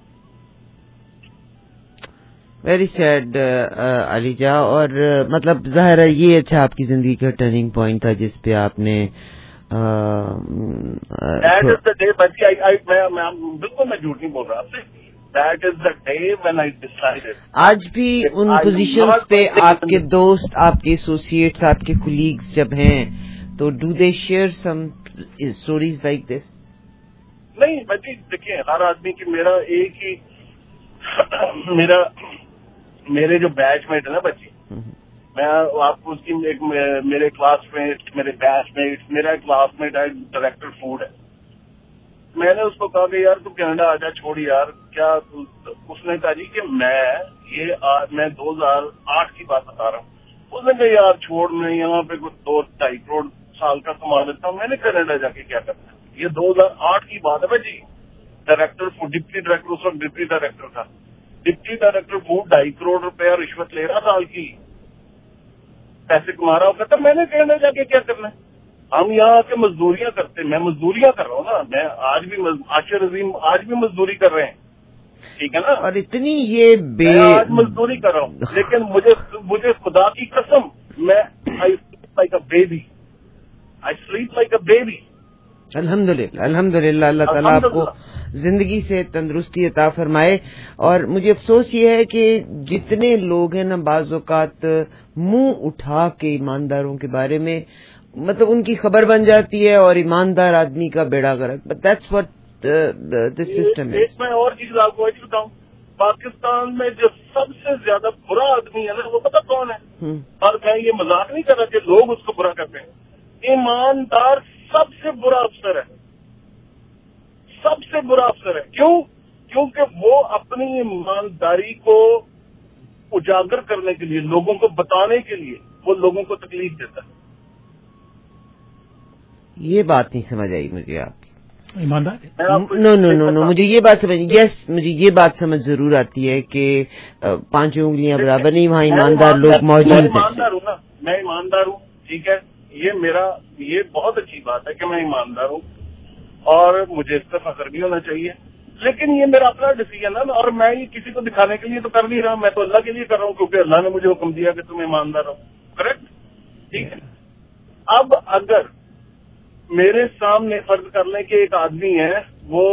Very sad Aliza. और मतलब ज़ाहिर है ये अच्छा आपकी जिंदगी का टर्निंग पॉइंट था जिस पे आपने बिल्कुल मैं झूठ नहीं बोल रहा आपसे। That is the day when I decided. आज भी उन पोजीशंस पे आपके दोस्त, आपके एसोसिएट्स, आपके कोलीग्स जब हैं तो do they share some stories like this? नहीं बच्ची, देखिए हर आदमी की, मेरा एक ही मेरे जो बैचमेट है ना बच्ची, मैं आपको उसकी एक मेरे क्लासमेट, मेरे बैचमेट, मेरा क्लासमेट है डायरेक्टर फूड है। मैंने उसको कहा कि यार तू कनाडा आजा, छोड़ यार क्या। उसने कहा जी कि मैं 2008 की बात बता रहा हूँ। उसने कहा यार छोड़, मैं यहाँ पे कुछ 2-2.5 करोड़ साल का कमा लेता हूँ, मैंने कनाडा जाके क्या करना है। ये 2008 की बात है भाई। डायरेक्टर फूड, डिप्टी डायरेक्टर, उस वक्त डिप्टी डायरेक्टर था। डिप्टी डायरेक्टर फूड 2.5 करोड़ रुपया रिश्वत ले रहा साल की, पैसे कमा रहा होगा। तो मैंने कहना जाके क्या करना है। हम यहाँ आके मजदूरियां करते, मैं मजदूरियां कर रहा हूँ ना, मैं आज भी आशिर अजीम आज भी मजदूरी कर रहे हैं, ठीक है ना। और इतनी ये मैं आज मजदूरी कर रहा हूँ, लेकिन मुझे खुदा की कसम, मैं I sleep like a baby. अल्हम्दुलिल्लाह अल्लाह ताला आपको जिंदगी से तंदुरुस्ती अता फरमाए। और मुझे अफसोस ये है कि जितने लोग हैं ना बाज़ औक़ात मुंह उठा के ईमानदारों के बारे में, मतलब उनकी खबर बन जाती है और ईमानदार आदमी का बेड़ा गर्क। But that's what this system is. मैं और चीज आपको बताऊं, पाकिस्तान में जो सबसे ज्यादा बुरा आदमी है ना, वो पता कौन है? और मैं ये मजाक नहीं कर रहा कि लोग उसको बुरा करते हैं। ईमानदार सबसे बुरा अफसर है, सबसे बुरा अफसर है। क्यों? क्योंकि वो अपनी ईमानदारी को उजागर करने के लिए, लोगों को बताने के लिए, वो लोगों को तकलीफ देता है। ये बात नहीं समझ आई मुझे आपकी। ईमानदार? नो मुझे ये बात समझ, यस मुझे ये बात समझ जरूर आती है कि 5 उंगलियां बराबर नहीं, वहाँ ईमानदार लोग मौजूद हैं। ईमानदार हूँ ना, मैं ईमानदार हूँ, ठीक है। ये बहुत अच्छी बात है कि मैं ईमानदार हूँ और मुझे इस पर फख्र भी होना चाहिए। लेकिन ये मेरा अपना डिसीजन है ना, और मैं ये किसी को दिखाने के लिए तो कर नहीं रहा, मैं तो अल्लाह के लिए कर रहा हूँ, क्योंकि अल्लाह ने मुझे हुक्म दिया कि तुम ईमानदार हो। करेक्ट, ठीक है। अब अगर मेरे सामने फर्ज कर लें कि एक आदमी है, वो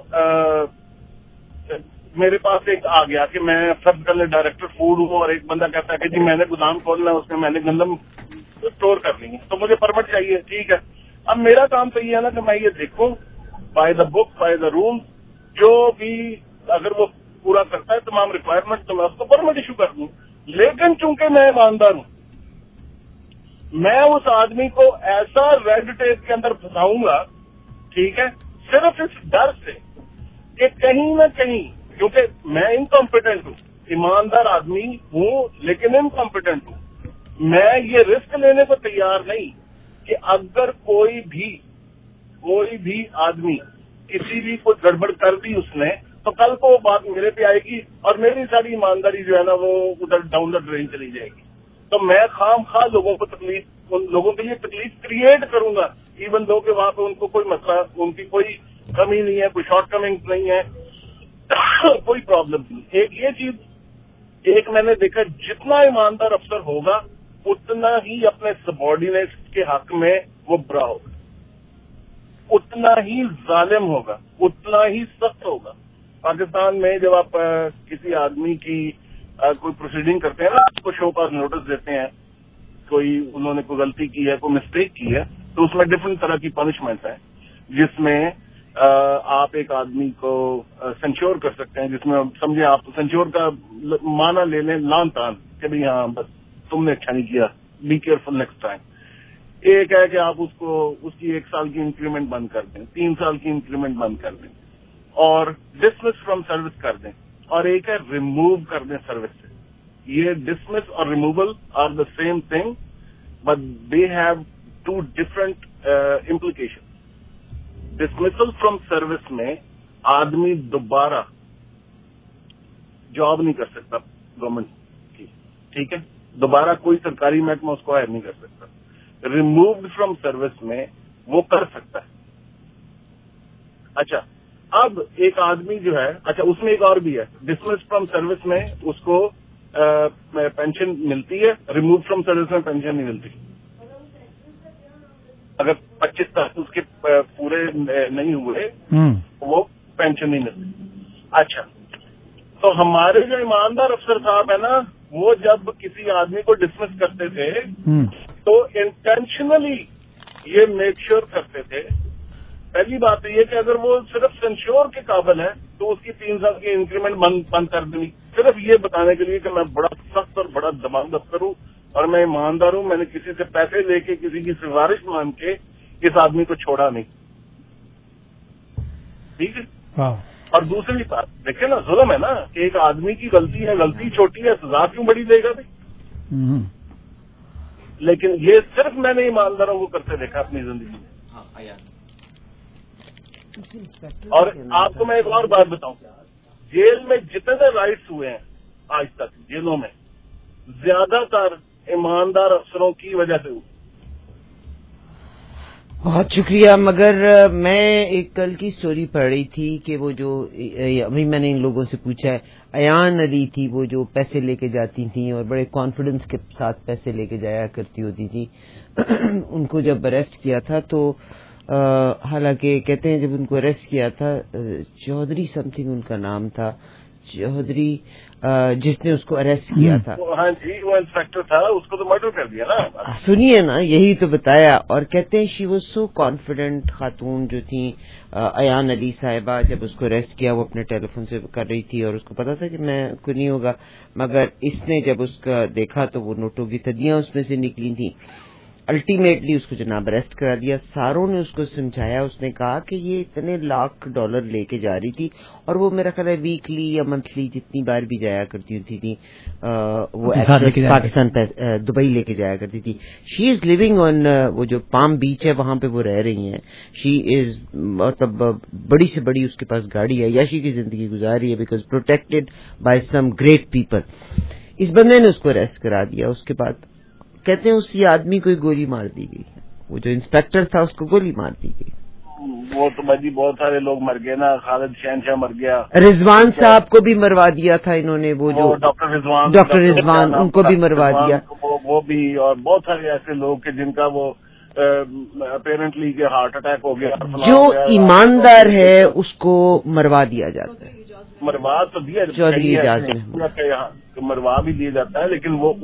मेरे पास एक आ गया कि मैं फर्ज कर ले डायरेक्टर फूड हूँ, और एक बंदा कहता है कि जी मैंने गोदाम खोलना है, उसमें मैंने गंदम स्टोर करनी है, तो मुझे परमिट चाहिए, ठीक है। अब मेरा काम तो ये है ना कि मैं ये देखूं by the book by the rule, जो भी अगर वो पूरा करता है तमाम रिक्वायरमेंट, तो मैं उसको परमिट इशू कर दूं। लेकिन चूंकि मैं ईमानदार हूं, मैं उस आदमी को ऐसा रेड टेप के अंदर फंसाऊंगा, ठीक है, सिर्फ इस डर से कि कहीं न कहीं, क्योंकि मैं इनकॉम्पिटेंट हूं, ईमानदार आदमी हूं लेकिन इनकॉम्पिटेंट हूं, मैं ये रिस्क लेने को तैयार नहीं कि अगर कोई भी आदमी किसी भी कोई गड़बड़ कर दी उसने, तो कल को वो बात मेरे पे आएगी और मेरी सारी ईमानदारी जो है ना वो उधर डाउन द ड्रेन चली जाएगी। तो मैं खामखा लोगों को तकलीफ, उन लोगों के लिए तकलीफ क्रिएट करूंगा, इवन दो कि वहां पे उनको कोई मसला, उनकी कोई कमी नहीं है, कोई शॉर्ट कमिंग नहीं है, कोई प्रॉब्लम नहीं। एक ये चीज, एक मैंने देखा, जितना ईमानदार अफसर होगा उतना ही अपने सबॉर्डिनेट्स के हक में वो बुरा होगा, उतना ही जालिम होगा, उतना ही सख्त होगा। पाकिस्तान में जब आप किसी आदमी की कोई प्रोसीडिंग करते हैं ना, उसको शो कॉज नोटिस देते हैं, कोई उन्होंने कोई गलती की है, कोई मिस्टेक की है, तो उसमें डिफरेंट तरह की पनिशमेंट है, जिसमें आप एक आदमी को सेंश्योर कर सकते हैं, जिसमें समझे आप सेंश्योर का माना ले लें लान तान कि भाई हाँ बस तुमने अच्छा नहीं किया, बी केयरफुल नेक्स्ट टाइम। एक है कि आप उसको उसकी 1 साल की इंक्रीमेंट बंद कर दें, 3 साल की इंक्रीमेंट बंद कर दें और डिसमिस फ्रॉम सर्विस कर दें, और एक है रिमूव कर दें सर्विस से। ये डिसमिस और removal are the same thing but they have 2 different implication. Dismissal from service में आदमी दोबारा जॉब नहीं कर सकता गवर्नमेंट की, ठीक है, दोबारा कोई सरकारी महकमा उसको हायर नहीं कर सकता। रिमूव्ड फ्रॉम सर्विस में वो कर सकता है। अच्छा, अब एक आदमी जो है, अच्छा उसमें एक और भी है, डिसमिस फ्रॉम सर्विस में उसको पेंशन मिलती है, रिमूव फ्रॉम सर्विस में पेंशन नहीं मिलती। अगर 25 साल उसके पूरे नहीं हुए वो पेंशन नहीं मिलती। अच्छा, तो हमारे जो ईमानदार अफसर साहब है ना, वो जब किसी आदमी को डिसमिस करते थे तो इंटेंशनली ये मेक श्योर करते थे, पहली बात तो ये कि अगर वो सिर्फ सेंश्योर के काबिल है तो उसकी 3 साल की इंक्रीमेंट बंद कर देनी, सिर्फ ये बताने के लिए कि मैं बड़ा सख्त और बड़ा दमाग अफसर हूँ और मैं ईमानदार हूँ, मैंने किसी से पैसे लेके किसी की सिफारिश मान के इस आदमी को छोड़ा नहीं, ठीक है। और दूसरी बात देखिए ना, जुल्म है ना कि एक आदमी की गलती है, गलती छोटी है, सजा क्यों बड़ी देगा भाई। लेकिन ये सिर्फ मैंने ईमानदारों को करते देखा अपनी जिंदगी में। और आपको मैं एक और बात बताऊं, जेल में जितने राइट्स हुए हैं आज तक जेलों में, ज्यादातर ईमानदार अफसरों की वजह से हुए। बहुत शुक्रिया। मगर मैं एक कल की स्टोरी पढ़ रही थी कि वो जो अभी मैंने इन लोगों से पूछा है, अयान अली थी वो जो पैसे लेके जाती थी और बड़े कॉन्फिडेंस के साथ पैसे लेके जाया करती होती थी। उनको जब अरेस्ट किया था तो हालांकि कहते हैं जब उनको अरेस्ट किया था, चौधरी समथिंग उनका नाम था, चौधरी जिसने उसको अरेस्ट किया था, हाँ जी, वो इंस्पेक्टर था, उसको तो मर्डर कर दिया ना। सुनिए ना, यही तो बताया। और कहते हैं शी वाज सो कॉन्फिडेंट, खातून जो थी अयान अली साहिबा, जब उसको अरेस्ट किया वो अपने टेलीफोन से कर रही थी और उसको पता था कि मैं को नहीं होगा, मगर इसने जब उसका देखा तो वो नोटों की थदियां उसमें से निकली थी। अल्टीमेटली उसको जनाब अरेस्ट करा दिया। सारों ने उसको समझाया, उसने कहा कि ये इतने लाख डॉलर लेके जा रही थी और वो मेरा ख्याल है वीकली या मंथली जितनी बार भी जाया करती थी वो पाकिस्तान दुबई लेके जाया करती थी। शी इज लिविंग ऑन वो जो पाम बीच है वहां पे वो रह रही हैं। शी इज मतलब बड़ी से बड़ी उसके पास गाड़ी है, याशी की जिंदगी गुजार रही है because protected by some great people. इस बंदे ने उसको अरेस्ट करा दिया। उसके बाद कहते हैं उसी आदमी को गोली मार दी गई, वो जो इंस्पेक्टर था उसको गोली मार दी गई। वो तो भाई बहुत सारे लोग मर गए ना, खालिद शहनशाह मर गया, रिजवान साहब को भी मरवा दिया था इन्होंने, वो जो डॉक्टर रिजवान उनको भी मरवा दिया, वो भी, और बहुत सारे ऐसे लोग के जिनका वो अपेरेंटली के हार्ट अटैक हो गया। जो ईमानदार है उसको मरवा दिया जाता है, मरवा तो दिया चौधरी एजाज में मरवा भी दिया जाता है, लेकिन वो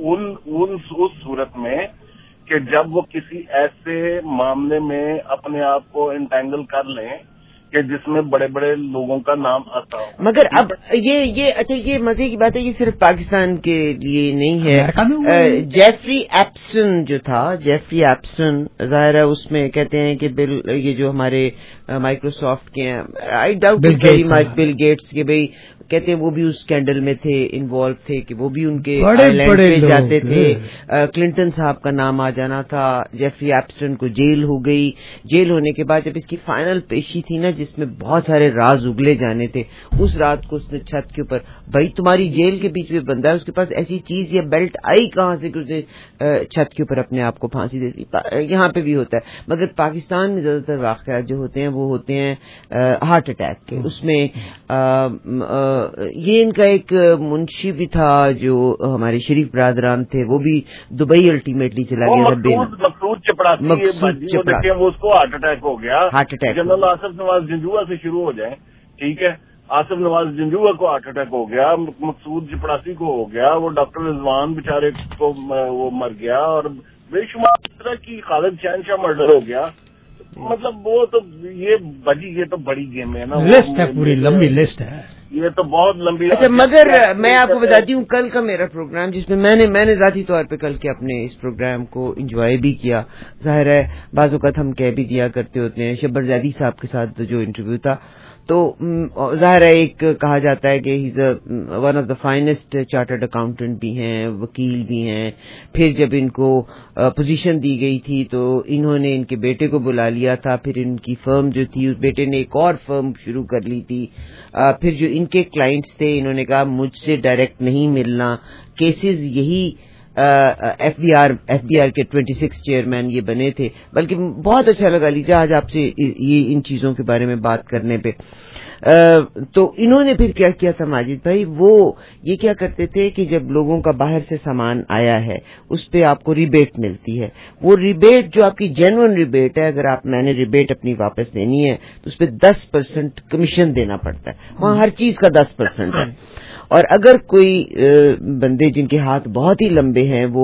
उस सूरत में कि जब वो किसी ऐसे मामले में अपने आप को इंटेंगल कर लें कि जिसमें बड़े बड़े लोगों का नाम आता हो। मगर अब ये अच्छा, ये मजे की बात है, ये सिर्फ पाकिस्तान के लिए नहीं है। जेफरी एप्सन जो था, जेफरी एप्सन जाहिर है उसमें कहते हैं कि बिल, ये जो हमारे माइक्रोसॉफ्ट के हैं, I doubt very much Bill Gates के, भाई कहते हैं वो भी उस स्कैंडल में थे, इन्वॉल्व थे, कि वो भी उनके आइलैंड पे जाते थे। क्लिंटन साहब का नाम आ जाना था। जेफरी एप्सन को जेल हो गई। जेल होने के बाद जब इसकी फाइनल पेशी थी ना جس میں بہت سارے راز اگلے جانے تھے. اس رات کو اس نے چھت کے اوپر, بھائی تمہاری جیل کے بیچ میں بندہ ہے, اس کے پاس ایسی چیز یا بیلٹ آئی کہاں سے کہ اسے چھت کے اوپر اپنے آپ کو پھانسی دے دی. یہاں پہ بھی ہوتا ہے, مگر پاکستان میں زیادہ تر واقعات جو ہوتے ہیں وہ ہوتے ہیں ہارٹ اٹیک کے. اس میں یہ ان کا ایک منشی بھی تھا جو ہمارے شریف برادران تھے, وہ بھی دبئی الٹیمیٹلی چلا گیا تھا. مقصود چپڑاسی, وہ اس کو ہارٹ اٹیک ہو گیا. جنرل آصف نواز جنجوعہ سے شروع ہو جائیں, ٹھیک ہے. آصف نواز جنجوعہ کو ہارٹ اٹیک ہو گیا, مقصود چپڑاسی کو ہو گیا, وہ ڈاکٹر رضوان بیچارے کو وہ مر گیا, اور بے شمار اس طرح کی خالد شہنشاہ مرڈر ہو گیا. مطلب وہ تو یہ تو بڑی گیم ہے نا, لسٹ ہے, پوری لمبی لسٹ ہے, یہ تو بہت لمبی. اچھا, مگر میں آپ کو بتاتی ہوں کل کا میرا پروگرام, جس میں میں نے ذاتی طور پہ کل کے اپنے اس پروگرام کو انجوائے بھی کیا. ظاہر ہے بعض اوقات ہم کہہ بھی دیا کرتے ہوتے ہیں. شبر زیدی صاحب کے ساتھ جو انٹرویو تھا, تو ظاہر ہے ایک کہا جاتا ہے کہ he is one of the finest chartered accountant بھی ہیں, وکیل بھی ہیں. پھر جب ان کو پوزیشن دی گئی تھی تو انہوں نے ان کے بیٹے کو بلا لیا تھا. پھر ان کی فرم جو تھی, اس بیٹے نے ایک اور فرم شروع کر لی تھی. پھر جو ان کے کلائنٹس تھے, انہوں نے کہا مجھ سے ڈائریکٹ نہیں ملنا. کیسز یہی ایف بی آر کے 26 چیئرمین یہ بنے تھے. بلکہ بہت اچھا لگا لیجا آج آپ سے یہ ان چیزوں کے بارے میں بات کرنے پہ. تو انہوں نے پھر کیا کیا تھا ماجد بھائی, وہ یہ کیا کرتے تھے کہ جب لوگوں کا باہر سے سامان آیا ہے اس پہ آپ کو ریبیٹ ملتی ہے. وہ ریبیٹ جو آپ کی جینوئن ریبیٹ ہے, اگر میں نے ریبیٹ اپنی واپس دینی ہے تو اس پہ 10% کمیشن دینا پڑتا ہے. وہاں ہر چیز کا 10% ہے. اور اگر کوئی بندے جن کے ہاتھ بہت ہی لمبے ہیں وہ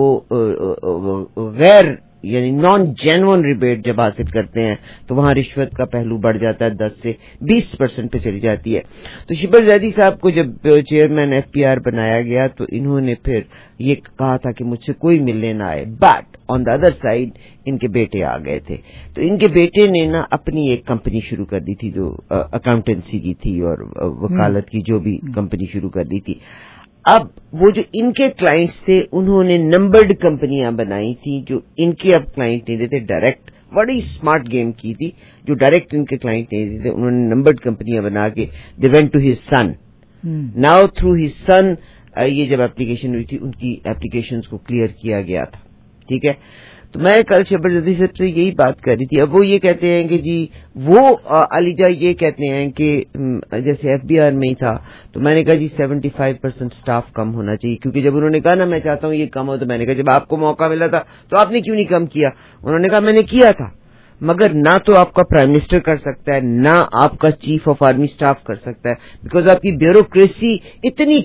غیر یعنی نان جینون ریبیٹ جب حاصل کرتے ہیں تو وہاں رشوت کا پہلو بڑھ جاتا ہے, 10 سے 20% پہ چلی جاتی ہے. تو شبر زیدی صاحب کو جب چیئرمین ایف پی آر بنایا گیا تو انہوں نے پھر یہ کہا تھا کہ مجھ سے کوئی ملنے نہ آئے. But on the other side ان کے بیٹے آ گئے تھے. تو ان کے بیٹے نے نا اپنی ایک کمپنی شروع کر دی تھی جو اکاؤنٹنسی کی تھی اور وکالت کی جو بھی کمپنی شروع کر دی تھی. اب وہ جو ان کے کلائنٹس تھے انہوں نے نمبرڈ کمپنیاں بنائی تھیں جو ان کے اب کلائنٹ نہیں دیتے, ڈائریکٹ. بڑی اسمارٹ گیم کی تھی جو ڈائریکٹ ان کے کلائنٹ نہیں دیتے. انہوں نے نمبرڈ کمپنیاں بنا کے دے went to his son. Now through his son یہ جب اپلیکیشن ہوئی تھی ان کی اپلیکیشنز کو کلیئر کیا گیا تھا. ٹھیک ہے, تو میں کل شبر زیدی صاحب سے یہی بات کر رہی تھی. اب وہ یہ کہتے ہیں کہ جی وہ علی جا یہ کہتے ہیں کہ جیسے ایف بی آر میں ہی تھا تو میں نے کہا جی 75% سٹاف کم ہونا چاہیے, کیونکہ جب انہوں نے کہا نا میں چاہتا ہوں یہ کم ہو, تو میں نے کہا جب آپ کو موقع ملا تھا تو آپ نے کیوں نہیں کم کیا. انہوں نے کہا میں نے کیا تھا, مگر نہ تو آپ کا پرائم منسٹر کر سکتا ہے نہ آپ کا چیف آف آرمی سٹاف کر سکتا ہے, بیکاز آپ کی بیوروکریسی اتنی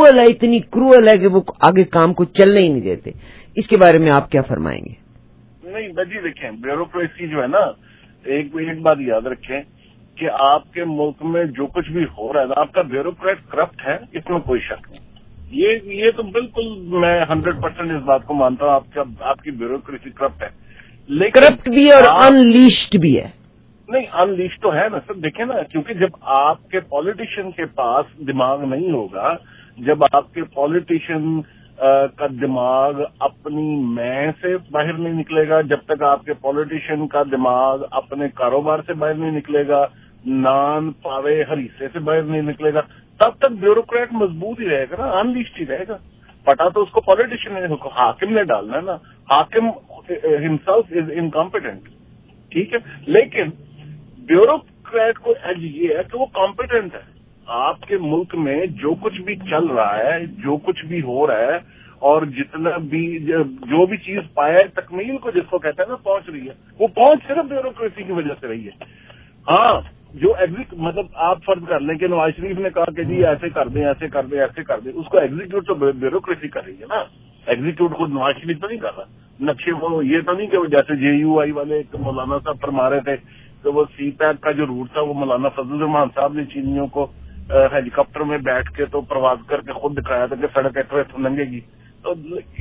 کروئل ہے کہ وہ آگے کام کو چلنے ہی نہیں دیتے. اس کے بارے میں آپ کیا فرمائیں گے؟ نہیں بجی دیکھیں, بیوروکریسی جو ہے نا, ایک بات یاد رکھیں کہ آپ کے ملک میں جو کچھ بھی ہو رہا ہے آپ کا بیوروکریٹ کرپٹ ہے, اس میں کوئی شک نہیں. یہ تو بالکل میں 100% اس بات کو مانتا ہوں, آپ کی بیوروکریسی کرپٹ ہے, لیکن کرپٹ بھی اور انلیشڈ بھی ہے. نہیں انلیشڈ تو ہے نا سر. دیکھیں نا, کیونکہ جب آپ کے پالیٹیشین کے پاس دماغ نہیں ہوگا, جب آپ کے پالیٹیشین کا دماغ اپنی میں سے باہر نہیں نکلے گا, جب تک آپ کے پالیٹیشین کا دماغ اپنے کاروبار سے باہر نہیں نکلے گا, نان پاوے ہریسے سے باہر نہیں نکلے گا, تب تک بیوروکریٹ مضبوط ہی رہے گا نا, انلیشڈ ہی رہے گا. پٹا تو اس کو پالیٹیشین نے, حاکم نے ڈالنا ہے نا. حاکم ہمسیلف از انکمپیٹنٹ, ٹھیک ہے, لیکن بیوروکریٹ کو ایج یہ ہے کہ وہ کمپیٹنٹ ہے. آپ کے ملک میں جو کچھ بھی چل رہا ہے, جو کچھ بھی ہو رہا ہے, اور جتنا بھی جو بھی چیز پائے تکمیل کو جس کو کہتے ہیں نا پہنچ رہی ہے, وہ پہنچ صرف بیوروکریسی کی وجہ سے رہی ہے. ہاں جو مطلب آپ فرض کر لیں کہ نواز شریف نے کہا کہ جی ایسے کر دیں ایسے کر دیں ایسے کر دیں, اس کو ایگزیکیوٹ تو بیوروکریسی کر رہی ہے نا. ایگزیکیوٹ خود نواز شریف تو نہیں کر رہا. نقشے وہ یہ تو نہیں کہ جیسے JUI والے مولانا صاحب فرما رہے تھے کہ وہ سی پیک کا جو روٹ تھا وہ مولانا فضل الرحمان صاحب نے چینیوں کو ہیلی کاپٹر میں بیٹھ کے تو پرواز کر کے خود دکھایا تھا کہ سڑک ایکسپریس لنگے گی. تو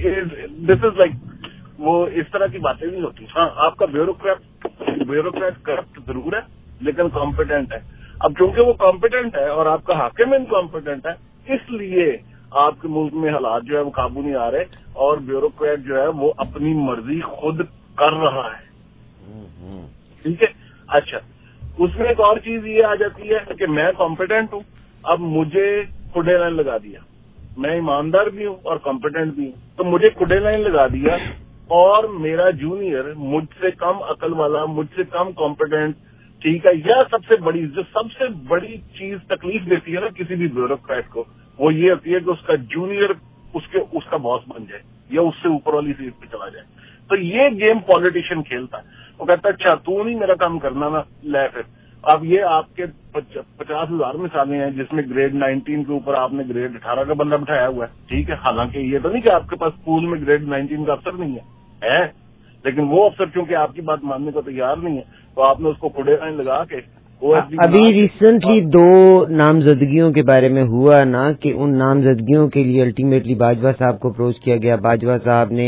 دس از لائک وہ اس طرح کی باتیں نہیں ہوتی. ہاں آپ کا بیوروکریٹ کرپٹ ضرور ہے لیکن کمپیٹنٹ ہے. اب چونکہ وہ کمپیٹنٹ ہے اور آپ کا حاکم انکمپیٹنٹ ہے, اس لیے آپ کے ملک میں حالات جو ہے وہ قابو نہیں آ رہے اور بیوروکریٹ جو ہے وہ اپنی مرضی خود کر رہا ہے. ٹھیک ہے. اچھا, उसमें एक और चीज ये आ जाती है कि मैं कॉम्पिटेंट हूँ, अब मुझे कुडे लाइन लगा दिया, मैं ईमानदार भी हूँ और कॉम्पिटेंट भी हूँ, तो मुझे कुडे लाइन लगा दिया और मेरा जूनियर मुझसे कम अकल वाला, मुझसे कम कॉम्पिटेंट, ठीक है, या सबसे बड़ी चीज तकलीफ देती है ना किसी भी ब्यूरोक्रेट को, वो ये होती है कि उसका जूनियर उसका बॉस बन जाए या उससे ऊपर वाली सीट पे चला जाए। तो ये गेम पॉलिटिशियन खेलता है, वो कहता है अच्छा तू नहीं मेरा काम करना ना, ले फिर। अब ये आपके 50,000 मिसालें हैं जिसमें ग्रेड 19 के ऊपर आपने ग्रेड 18 का बंदा बिठाया हुआ है, ठीक है, हालांकि ये तो नहीं कि आपके पास स्कूल में ग्रेड 19 का अफसर नहीं है, लेकिन वो अफसर क्योंकि आपकी बात मानने को तैयार नहीं है तो आपने उसको खुडे लाइन लगा के अभी रिसेंटली 2 नामजदगियों के बारे में हुआ ना कि उन नामजदगियों के लिए अल्टीमेटली बाजवा साहब को अप्रोच किया गया। बाजवा साहब ने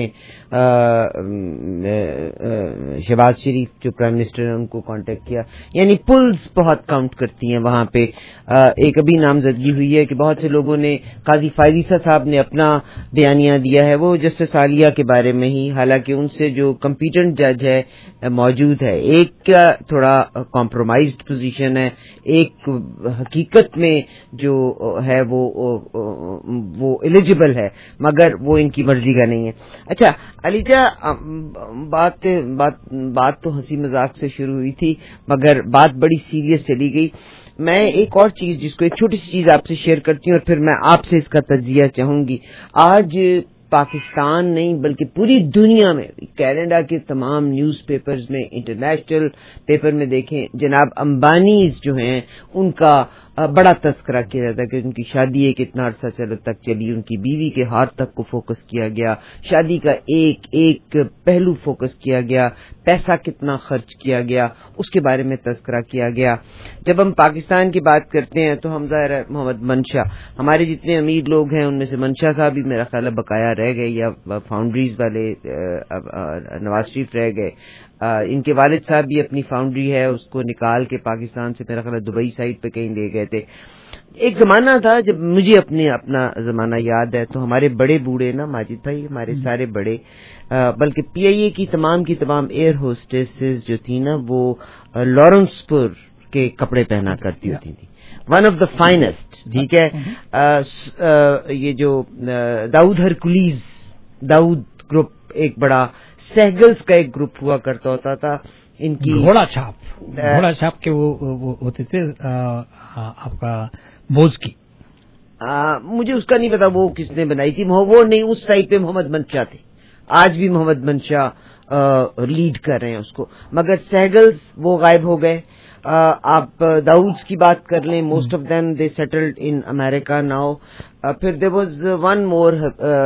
शहबाज शरीफ जो प्राइम मिनिस्टर है उनको कांटेक्ट किया, यानी पुल्स बहुत काउंट करती हैं वहां पे। एक अभी नामजदगी हुई है कि बहुत से लोगों ने, काजी फायजीसा साहब ने अपना बयानिया दिया है, वो जस्टिस आलिया के बारे में ही, हालांकि उनसे जो कम्पिटेंट जज है मौजूद है, एक का थोड़ा कॉम्प्रोमाइज्ड पोजीशन है, एक हकीकत में जो है वो एलिजिबल है मगर वो इनकी मर्जी का नहीं है। अच्छा अलीजा, बात तो हंसी मजाक से शुरू हुई थी मगर बात बड़ी सीरियस चली गई। मैं एक और चीज, जिसको एक छोटी सी चीज आपसे शेयर करती हूँ और फिर मैं आपसे इसका तज्जिया चाहूंगी। आज पाकिस्तान नहीं बल्कि पूरी दुनिया में, कनाडा के तमाम न्यूज़पेपर्स में, इंटरनेशनल पेपर में देखें, जनाब अंबानीज जो हैं उनका बड़ा तस्करा किया जाता है कि उनकी शादी एक इतना अरसा तक चली, उनकी बीवी के हाथ तक को फोकस किया गया, शादी का एक एक पहलू फोकस किया गया, पैसा कितना खर्च किया गया उसके बारे में तस्करा किया गया। जब हम पाकिस्तान की बात करते हैं तो हम ज़ाहिर है मोहम्मद मंशा, हमारे जितने अमीर लोग हैं उनमें से मंशा साहब भी मेरा ख्याल है बकाया रह गए, या फाउंड्रीज वाले नवाज शरीफ रह गए। इनके वालिद साहब भी अपनी फाउंड्री है उसको निकाल के पाकिस्तान से मेरा ख्याल दुबई साइड पे कहीं ले गए थे। एक जमाना था जब मुझे अपना जमाना याद है तो हमारे बड़े बूढ़े ना, माजिद भाई, हमारे सारे बड़े, बल्कि पीआईए की तमाम एयर होस्टेसेस जो थी ना वो लॉरेंसपुर के कपड़े पहना करती होती थी, वन ऑफ द फाइनेस्ट, ठीक है। ये जो दाऊद हरकुलीज, दाऊद ग्रुप एक बड़ा, सहगल्स का एक ग्रुप हुआ करता होता था, इनकी घोड़ा छाप के वो होते थे आपका बोझ की, मुझे उसका नहीं पता वो किसने बनाई थी, वो नहीं, उस साइड पे मोहम्मद मंशा थे, आज भी मोहम्मद मंशा लीड कर रहे हैं उसको, मगर सहगल्स वो गायब हो गए। आप दाऊद्स की बात कर लें, most of them they settled in America now. फिर there was one more,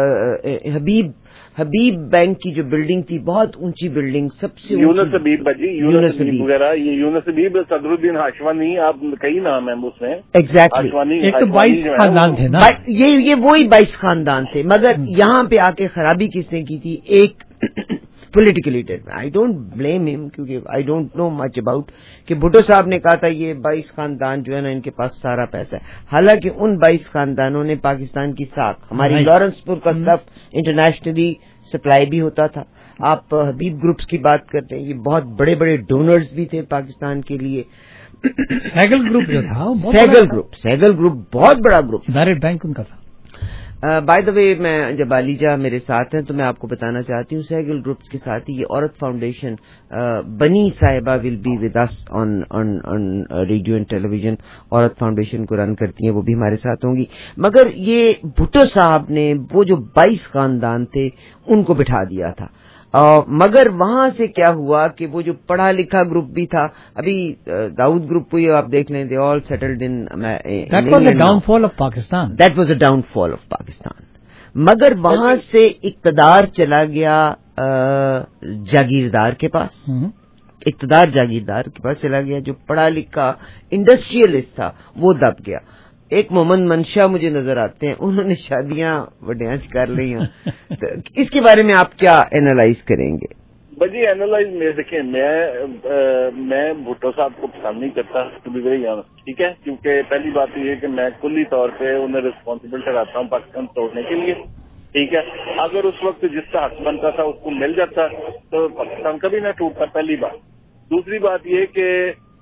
Habib bank की जो बिल्डिंग थी, बहुत ऊंची बिल्डिंग, सबसे यूनुस हबीब वगैरह, ये यूनुस हबीब, सदरुद्दीन हाशवानी, आप कई नाम है उसमें, एग्जैक्टली। एक तो 22 खानदान थे ना, ये वही 22 खानदान थे, मगर यहाँ पे आके खराबी किसने की थी, एक political leader. I don't blame him क्योंकि I don't know much about, कि भुट्टो साहब ने कहा था ये 22 खानदान जो है ना इनके पास सारा पैसा है, हालांकि उन 22 खानदानों ने पाकिस्तान की साख, हमारी लॉरेंसपुर का स्टफ इंटरनेशनली सप्लाई भी होता था। आप हबीब ग्रुप्स की बात करते हैं, ये बहुत बड़े बड़े डोनर्स भी थे पाकिस्तान के लिए। सहगल ग्रुप जो था, सहगल ग्रुप बहुत बड़ा ग्रुप, डायरेक्ट बैंक उनका था। बाय द वे, मैं जब आलिजा मेरे साथ हैं तो मैं आपको बताना चाहती हूँ, सहगल ग्रुप्स के साथ ही ये औरत फाउंडेशन, बनी साहिबा will be with us on radio and television, Aurat foundation को रन करती हैं, वो भी हमारे साथ होंगी। मगर ये भुट्टो साहब ने वो जो 22 खानदान थे उनको बिठा दिया था, मगर वहां से क्या हुआ कि वो जो पढ़ा लिखा ग्रुप भी था, अभी दाऊद ग्रुप को आप देख लें, they all settled in, that was the downfall of Pakistan, that was the downfall of Pakistan. मगर वहां से इक्तदार चला गया जागीरदार के पास, इक्तदार जागीरदार के पास चला गया, जो पढ़ा लिखा इंडस्ट्रियलिस्ट था वो दब गया। एक मोहम्मद मंशा मुझे नजर आते हैं, उन्होंने शादियां बढ़ियाच कर ली हैं, तो इसके बारे में आप क्या एनालाइज करेंगे? भाजी एनालाइज में देखिए, मैं भुट्टो साहब को पसंद नहीं करता, टू बी वेरी ऑनेस्ट, ठीक है, क्योंकि पहली बात ये है कि मैं कुल्ली तौर पे उन्हें रिस्पॉन्सिबल ठहराता हूँ पाकिस्तान तोड़ने के लिए, ठीक है। अगर उस वक्त जिसका हक बनता था उसको मिल जाता तो पाकिस्तान कभी ना टूटता, पहली बात। दूसरी बात ये कि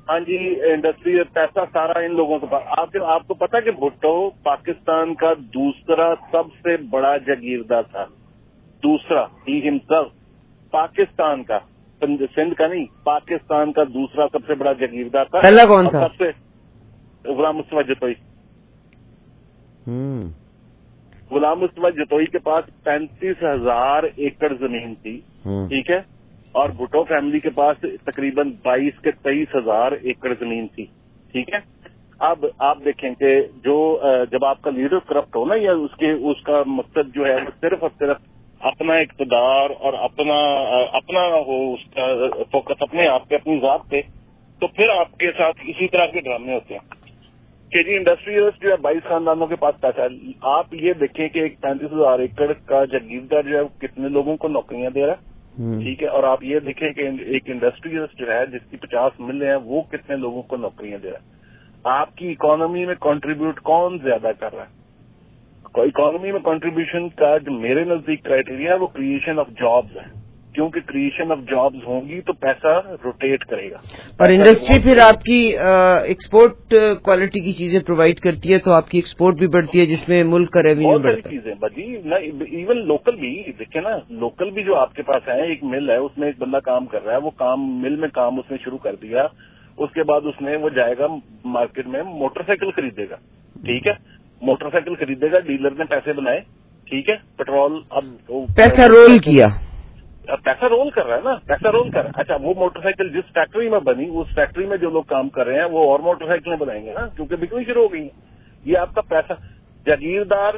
ہاں جی انڈسٹری پیسہ سارا ان لوگوں کے پاس. آپ کو پتا کہ بھٹو پاکستان کا دوسرا سب سے بڑا جاگیردار تھا. دوسرا ہی ہمسلف پاکستان کا, سندھ کا نہیں, پاکستان کا دوسرا سب سے بڑا جاگیردار تھا. پہلا کون تھا؟ سب سے غلام مصطفیٰ جتوئی. غلام مصطفیٰ جتوئی کے پاس 35,000 ایکڑ زمین تھی, ٹھیک ہے, اور بھٹو فیملی کے پاس تقریباً 22 کے 23,000 ایکڑ زمین تھی, ٹھیک ہے. اب آپ دیکھیں کہ جب آپ کا لیڈر کرپٹ ہو نا, یا اس کا مقصد جو ہے وہ صرف اور صرف اپنا اقتدار اور اپنا ہو, اس کا فوکس اپنے آپ پہ, اپنی ذات پہ, تو پھر آپ کے ساتھ اسی طرح کے ڈرامے ہوتے ہیں کہ جی انڈسٹریلسٹ جو ہے 22 خاندانوں کے پاس پیسہ ہے. آپ یہ دیکھیں کہ ایک 35,000 ایکڑ کا جاگیردار جو ہے کتنے لوگوں کو نوکریاں دے رہا ہے, ٹھیک ہے, اور آپ یہ دیکھیں کہ ایک انڈسٹریلسٹ جو ہے جس کی 50 مل ہیں وہ کتنے لوگوں کو نوکریاں دے رہا ہے. آپ کی اکانومی میں کنٹریبیوٹ کون زیادہ کر رہا ہے؟ اکانومی میں کنٹریبیوشن کا جو میرے نزدیک کرائٹیریا ہے وہ کریشن آف جابز ہے, کیونکہ کریشن آف جابز ہوں گی تو پیسہ روٹیٹ کرے گا. اور انڈسٹری پھر آپ کی ایکسپورٹ کوالٹی کی چیزیں پرووائڈ کرتی ہے تو آپ کی ایکسپورٹ بھی بڑھتی ہے, جس میں ملک کا ریونیو بڑھتا ہے. بہت ساری چیزیں بجی, ایون لوکل بھی دیکھیں نا, لوکل بھی جو آپ کے پاس ہے, ایک مل ہے اس میں ایک بندہ کام کر رہا ہے, وہ مل میں کام اس نے شروع کر دیا, اس کے بعد وہ جائے گا مارکیٹ میں موٹر سائیکل خریدے گا, ٹھیک ہے, موٹر سائیکل خریدے گا, ڈیلر نے پیسے بنائے, ٹھیک ہے, پیٹرول اب پیسہ رول کیا, پیسہ رول کر رہا ہے نا, پیسہ رول کر رہا ہے. اچھا وہ موٹر سائیکل جس فیکٹری میں بنی, اس فیکٹری میں جو لوگ کام کر رہے ہیں وہ اور موٹر سائیکلیں بنائیں گے نا, کیونکہ بکنی شروع ہو گئی ہیں. یہ آپ کا پیسہ جاگیردار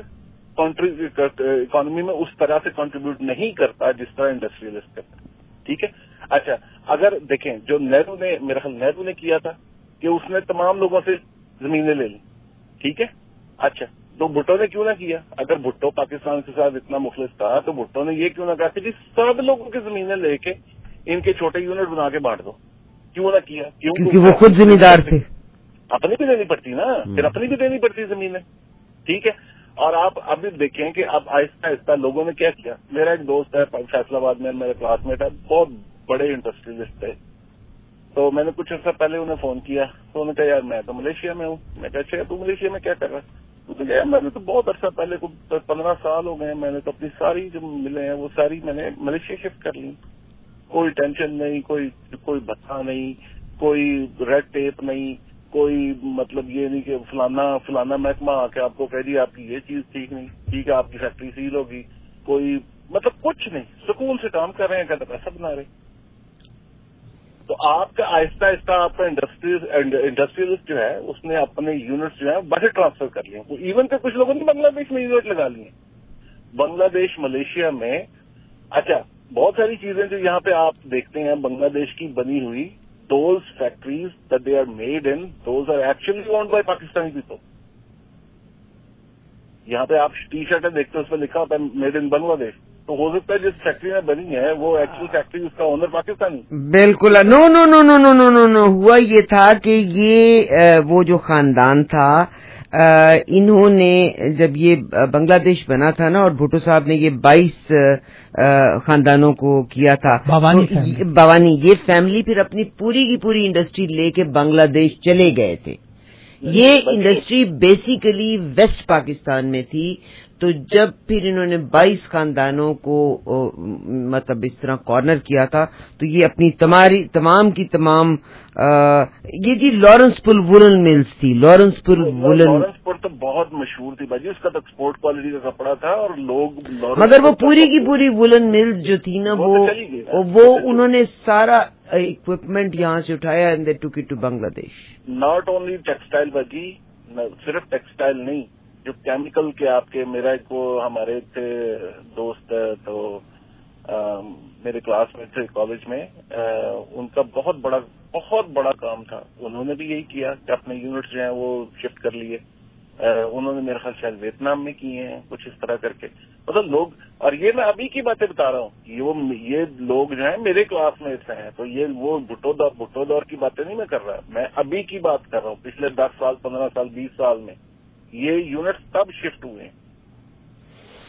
اکانومی میں اس طرح سے کنٹریبیوٹ نہیں کرتا جس طرح انڈسٹریلسٹ کرتا, ٹھیک ہے. اچھا اگر دیکھیں جو میرا خیال نہرو نے کیا تھا کہ اس نے تمام لوگوں سے زمینیں لے لی, ٹھیک ہے. اچھا تو بھٹو نے کیوں نہ کیا؟ اگر بھٹو پاکستان کے ساتھ اتنا مخلص تھا تو بھٹو نے یہ کیوں نہ کہا کہ سب لوگوں کی زمینیں لے کے ان کے چھوٹے یونٹ بنا کے بانٹ دو؟ کیوں نہ کیا؟ کیونکہ وہ خود ذمہ دار تھے. اپنی بھی دینی پڑتی نا, پھر اپنی بھی دینی پڑتی زمینیں, ٹھیک ہے. اور آپ ابھی دیکھیں کہ اب آہستہ آہستہ لوگوں نے کیا کیا. میرا ایک دوست ہے فیصل آباد میں, میرا کلاس میٹ ہے, بہت بڑے انڈسٹریلسٹ تھے, تو میں نے کچھ عرصہ پہلے انہیں فون کیا تو انہوں نے کہا یار میں تو ملیشیا میں ہوں. میں کہا اچھا تو ملیشیا میں کیا کر رہا ہے؟ میں نے تو بہت عرصہ پہلے 15 سال ہو گئے, میں نے تو اپنی ساری جو ملے ہیں وہ ساری میں نے ملیشیا شفٹ کر لی. کوئی ٹینشن نہیں, کوئی بھتہ نہیں, کوئی ریڈ ٹیپ نہیں, کوئی مطلب یہ نہیں کہ فلانا محکمہ آ کے آپ کو کہہ دیا آپ کی یہ چیز ٹھیک نہیں, ٹھیک ہے آپ کی فیکٹری سیل ہوگی, کوئی مطلب کچھ نہیں, سکون سے کام کر رہے ہیں, کہتے پیسہ بنا رہے. تو آپ کا آہستہ آہستہ آپ کا انڈسٹریلسٹ جو ہے اس نے اپنے یونٹس جو ہیں باہر ٹرانسفر کر لیے. ایون کہ کچھ لوگوں نے بنگلہ دیش میں یونٹ لگا لیے, بنگلہ دیش ملیشیا میں. اچھا بہت ساری چیزیں جو یہاں پہ آپ دیکھتے ہیں بنگلہ دیش کی بنی ہوئی, those factories that they are made in, those are actually owned by Pakistani people. یہاں پہ آپ ٹی شرٹیں دیکھتے ہیں اس پہ لکھا ہوتا ہے میڈ ان بنگلہ دیش, تو ہو سکتا ہے جس فیکٹری میں بنی ہے وہ ایکچوئل فیکٹری اس کا اونر پاکستانی. بالکل نو نو نو نو نو نو نو نو ہوا یہ تھا کہ یہ وہ جو خاندان تھا انہوں نے جب یہ بنگلہ دیش بنا تھا نا, اور بھٹو صاحب نے یہ 22 خاندانوں کو کیا تھا, باوانی, یہ فیملی پھر اپنی پوری کی پوری انڈسٹری لے کے بنگلہ دیش چلے گئے تھے. یہ انڈسٹری بیسیکلی ویسٹ پاکستان میں تھی. تو جب پھر انہوں نے 22 خاندانوں کو مطلب اس طرح کارنر کیا تھا تو یہ اپنی تمام کی تمام یہ جی لارنس پور وولن ملز تھی. لارنس پور تو بہت مشہور تھی بھائی, اس کا تو ایکسپورٹ کوالٹی کا کپڑا تھا, اور لوگ مگر وہ پوری کی پوری وولن ملز جو تھی نا وہ انہوں نے سارا اکوپمنٹ یہاں سے اٹھایا and they took it to بنگلہ دیش. ناٹ اونلی ٹیکسٹائل بھائی, صرف ٹیکسٹائل نہیں, جو کیمیکل کے آپ کے, میرا ایک وہ ہمارے تھے دوست تو میرے کلاس میں تھے کالج میں, ان کا بہت بڑا کام تھا. انہوں نے بھی یہی کیا کہ اپنے یونٹس جو ہیں وہ شفٹ کر لیے. انہوں نے میرے خیال شاید ویتنام میں کیے ہیں, کچھ اس طرح کر کے مطلب لوگ. اور یہ میں ابھی کی باتیں بتا رہا ہوں, یہ لوگ جو ہیں میرے کلاس میں سے ہیں, تو یہ وہ بھٹو دور کی باتیں نہیں میں کر رہا, میں ابھی کی بات کر رہا ہوں. پچھلے 10 سال 15 سال 20 سال میں یہ یونٹس تب شفٹ ہوئے ہیں.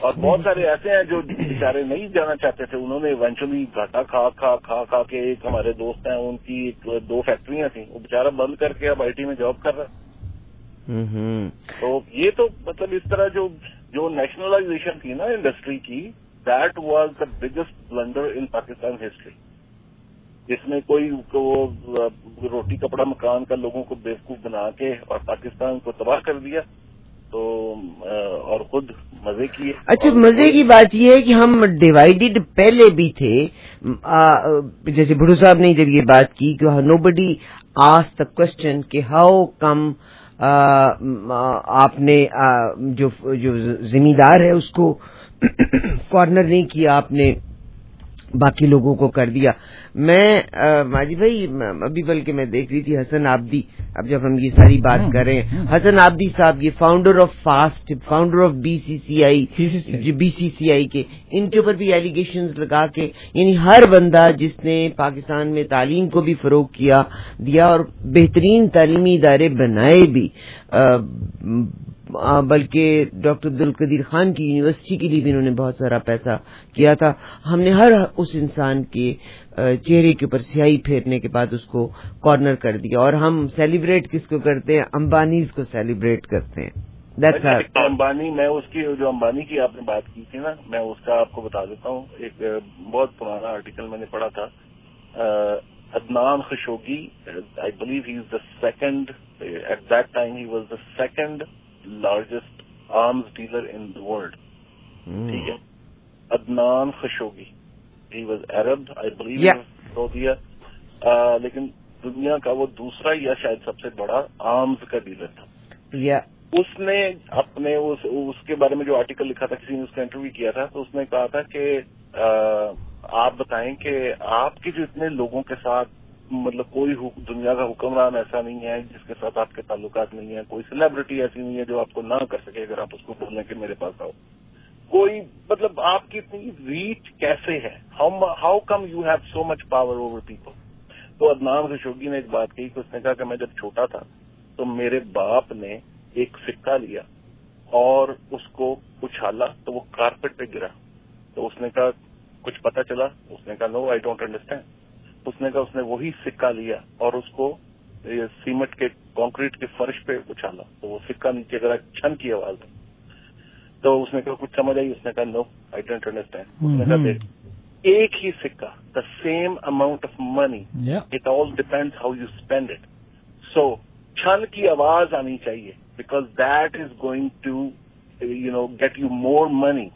اور بہت سارے ایسے ہیں جو بیچارے نہیں جانا چاہتے تھے, انہوں نے ایونچولی گھاٹا کھا کے, ایک ہمارے دوست ہیں ان کی 2 فیکٹریاں تھیں, وہ بیچارہ بند کر کے اب آئی ٹی میں جاب کر رہا ہے. تو یہ تو مطلب اس طرح جو نیشنلائزیشن تھی نا انڈسٹری کی, that was the biggest blunder in Pakistan history. جس میں کوئی روٹی کپڑا مکان کا لوگوں کو بیوقوف بنا کے اور پاکستان کو تباہ کر دیا, تو اور خود مزے کیے. اچھا, مزے کی بات یہ ہے کہ ہم ڈیوائیڈڈ پہلے بھی تھے. جیسے بھٹو صاحب نے جب یہ بات کی کہ nobody ask the question کہ ہاؤ کم آپ نے جو زمیندار ہے اس کو کارنر نہیں کیا, آپ نے باقی لوگوں کو کر دیا. میں ماجد بھائی ابھی بلکہ میں دیکھ رہی تھی حسن آبدی, اب جب ہم یہ ساری بات کر رہے ہیں, حسن آبدی صاحب یہ founder of B C C I کے, ان کے اوپر بھی ایلیگیشنز لگا کے, یعنی ہر بندہ جس نے پاکستان میں تعلیم کو بھی فروغ دیا اور بہترین تعلیمی ادارے بنائے بھی, بلکہ ڈاکٹر عبدالقدیر خان کی یونیورسٹی کے لیے بھی انہوں نے بہت سارا پیسہ کیا تھا. ہم نے ہر اس انسان کے چہرے کے اوپر سیاہی پھیرنے کے بعد اس کو کارنر کر دیا, اور ہم سیلیبریٹ کس کو کرتے ہیں؟ امبانیز کو سیلیبریٹ کرتے ہیں. امبانی, میں اس کی جو امبانی کی آپ نے بات کی تھی نا, میں اس کا آپ کو بتا دیتا ہوں. ایک بہت پرانا آرٹیکل میں نے پڑھا تھا. Adnan Khashoggi, I believe he is the second, at that time he was the second largest arms dealer in the world. ٹھیک ہے, Adnan Khashoggi, he was Arab, I believe سعودیہ, لیکن دنیا کا وہ دوسرا یا شاید سب سے بڑا آرمز کا ڈیلر تھا. اس نے اپنے اس کے بارے میں جو آرٹیکل لکھا تھا, کسی نے اس کا انٹرویو کیا تھا, تو اس نے کہا تھا کہ آپ بتائیں کہ آپ کے جو اتنے لوگوں کے ساتھ, مطلب کوئی دنیا کا حکمران ایسا نہیں ہے جس کے ساتھ آپ کے تعلقات نہیں ہیں, کوئی سیلیبریٹی ایسی نہیں ہے جو آپ کو نہ کر سکے اگر آپ اس کو بولیں کہ میرے پاس آؤ. کوئی مطلب آپ کی اتنی ریچ کیسے ہے؟ How come you have so much power over people? تو عدنان خشوگی نے ایک بات کہی کہ اس نے کہا کہ میں جب چھوٹا تھا تو میرے باپ نے ایک سکہ لیا اور اس کو اچھالا تو وہ کارپیٹ پہ گرا. تو اس نے کہا کچھ پتا چلا؟ اس نے کہا نو آئی ڈونٹ انڈرسٹینڈ. اس نے کہا اس نے وہی سکہ لیا اور اس کو سیمنٹ کے کانکریٹ کے فرش پہ اچھالا تو وہ سکہ نیچے گرا, چھن کی آواز. تو اس نے کہا کچھ سمجھ آئی؟ اس نے کہا نو آئی ڈونٹ انڈرسٹینڈ. اس نے کہا ایک ہی سکہ, the same amount of money, it all depends how you spend it. So چھن کی آواز آنی چاہیے because that is going to get you more money.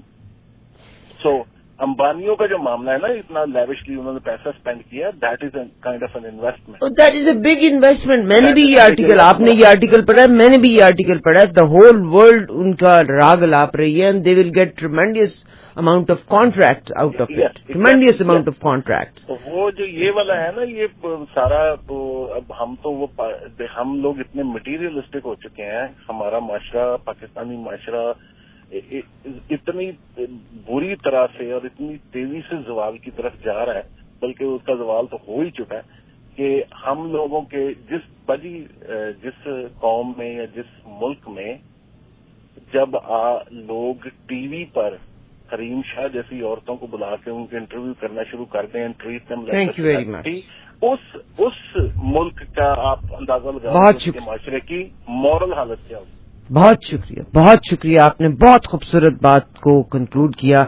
So امبانیوں کا جو معاملہ ہے نا, اتنا لیوشلی انہوں نے پیسہ اسپینڈ کیا, that is kind of an investment. That is a big investment. میں نے بھی یہ آرٹیکل, آپ نے یہ آرٹیکل پڑھا ہے, میں نے بھی یہ آرٹیکل پڑھا ہے. دا ہول ورلڈ ان کا راگ لاپ رہی ہے, and they will get tremendous amount of contract out of it, tremendous amount of contract. وہ جو یہ والا ہے نا, یہ سارا اب ہم لوگ اتنے مٹیریلسٹک ہو چکے ہیں. ہمارا معاشرہ, پاکستانی معاشرہ اتنی بری طرح سے اور اتنی تیزی سے زوال کی طرف جا رہا ہے, بلکہ اس کا زوال تو ہو ہی چکا ہے کہ ہم لوگوں کے جس قوم میں یا جس ملک میں جب لوگ ٹی وی پر حریم شاہ جیسی عورتوں کو بلا کے ان کے انٹرویو کرنا شروع کر دیں, ٹریٹ دم لائک اس ملک کا آپ اندازہ لگا کے معاشرے کی مورل حالت کیا ہوگی. بہت شکریہ, بہت شکریہ. آپ نے بہت خوبصورت بات کو کنکلوڈ کیا.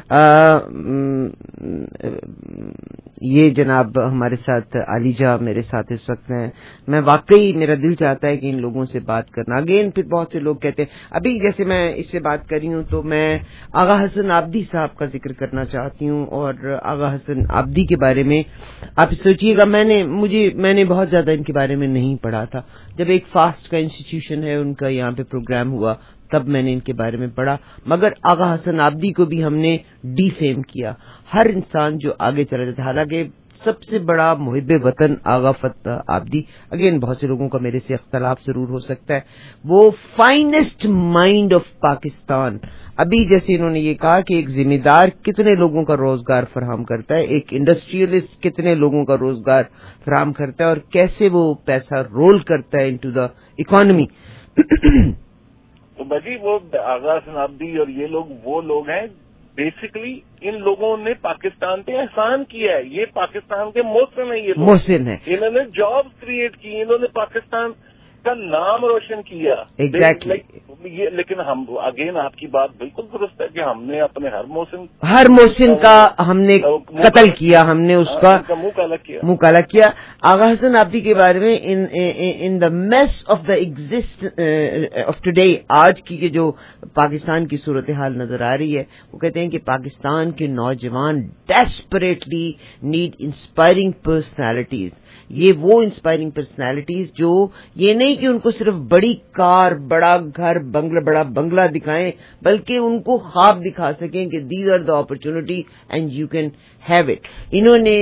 یہ جناب ہمارے ساتھ عالیجہ میرے ساتھ اس وقت ہیں. میں واقعی, میرا دل چاہتا ہے کہ ان لوگوں سے بات کرنا. اگین پھر بہت سے لوگ کہتے ہیں, ابھی جیسے میں اس سے بات کر رہی ہوں تو میں آغا حسن آبدی صاحب کا ذکر کرنا چاہتی ہوں. اور آغا حسن آبدی کے بارے میں آپ سوچیے گا, میں نے بہت زیادہ ان کے بارے میں نہیں پڑھا تھا. جب ایک فاسٹ کا انسٹیٹیوشن ہے ان کا یہاں پہ پروگرام ہوا تب میں نے ان کے بارے میں پڑھا, مگر آغا حسن آبدی کو بھی ہم نے ڈی فیم کیا. ہر انسان جو آگے چلا جاتا ہے, حالانکہ سب سے بڑا محب وطن آغا فتح آبدی, اگین بہت سے لوگوں کا میرے سے اختلاف ضرور ہو سکتا ہے, وہ فائنسٹ مائنڈ آف پاکستان. ابھی جیسے انہوں نے یہ کہا کہ ایک ذمہ دار کتنے لوگوں کا روزگار فراہم کرتا ہے, ایک انڈسٹریلسٹ کتنے لوگوں کا روزگار فراہم کرتا ہے, اور کیسے وہ پیسہ رول کرتا ہے انٹو دا اکانومی. تو بجی وہ آغا حسن عابدی اور یہ لوگ وہ لوگ ہیں بیسکلی ان لوگوں نے پاکستان پہ احسان کیا ہے. یہ پاکستان کے محسن ہیں, یہ لوگ محسن ہیں, انہوں نے جاب کریٹ کی, انہوں نے پاکستان کا نام روشن کیا. ایگزیکٹلی. لیکن ہم اگین آپ کی بات بالکل درست ہے کہ ہم نے اپنے ہر محسن کا ہم نے قتل کیا, ہم نے اس کا منہ کالا کیا. آغا حسن عابدی کے بارے میں in the mess of the exist of today, آج کی جو پاکستان کی صورتحال نظر آ رہی ہے, وہ کہتے ہیں کہ پاکستان کے نوجوان ڈیسپریٹلی نیڈ انسپائرنگ پرسنالٹیز. یہ وہ انسپائرنگ پرسنالٹیز جو یہ نہیں کہ ان کو صرف بڑی کار, بڑا گھر, بڑا بنگلہ دکھائیں, بلکہ ان کو خواب دکھا سکیں کہ these are the opportunity and you can have it. انہوں نے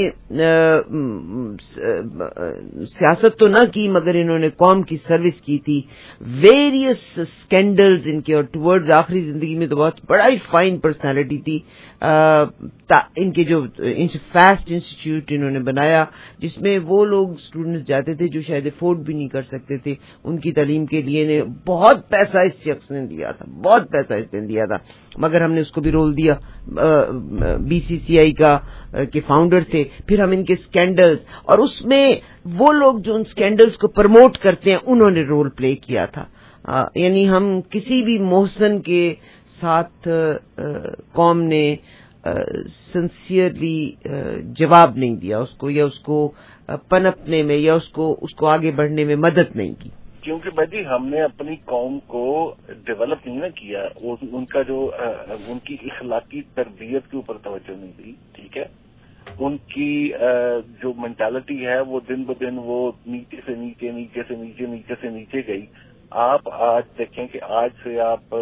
سیاست تو نہ کی مگر انہوں نے قوم کی سروس کی تھی. ویریس اسکینڈلز ان کے, اور ٹورڈز آخری زندگی میں تو بہت بڑا ہی فائن پرسنالٹی تھی. ان کے جو فاسٹ انسٹیٹیوٹ انہوں نے بنایا جس میں وہ لوگ اسٹوڈنٹس جاتے تھے جو شاید افورڈ بھی نہیں کر سکتے تھے, ان کی تعلیم کے لیے نے بہت پیسہ اس شخص نے دیا تھا, بہت پیسہ اس نے دیا تھا, مگر ہم نے اس کو بھی رول دیا. BCCI کا کے فاؤنڈر تھے. پھر ہم ان کے اسکینڈلز, اور اس میں وہ لوگ جو ان اسکینڈلز کو پروموٹ کرتے ہیں انہوں نے رول پلے کیا تھا. یعنی ہم کسی بھی محسن کے ساتھ قوم نے سنسیئرلی جواب نہیں دیا اس کو, یا اس کو پنپنے میں, یا اس کو آگے بڑھنے میں مدد نہیں کی. کیونکہ بھائی ہم نے اپنی قوم کو ڈیولپ نہیں نہ کیا, ان کا جو ان کی اخلاقی تربیت کے اوپر توجہ نہیں دی. ٹھیک ہے, ان کی جو مینٹالٹی ہے وہ دن بدن وہ نیچے سے نیچے, نیچے سے نیچے, نیچے سے نیچے گئی. آپ آج دیکھیں کہ آج سے آپ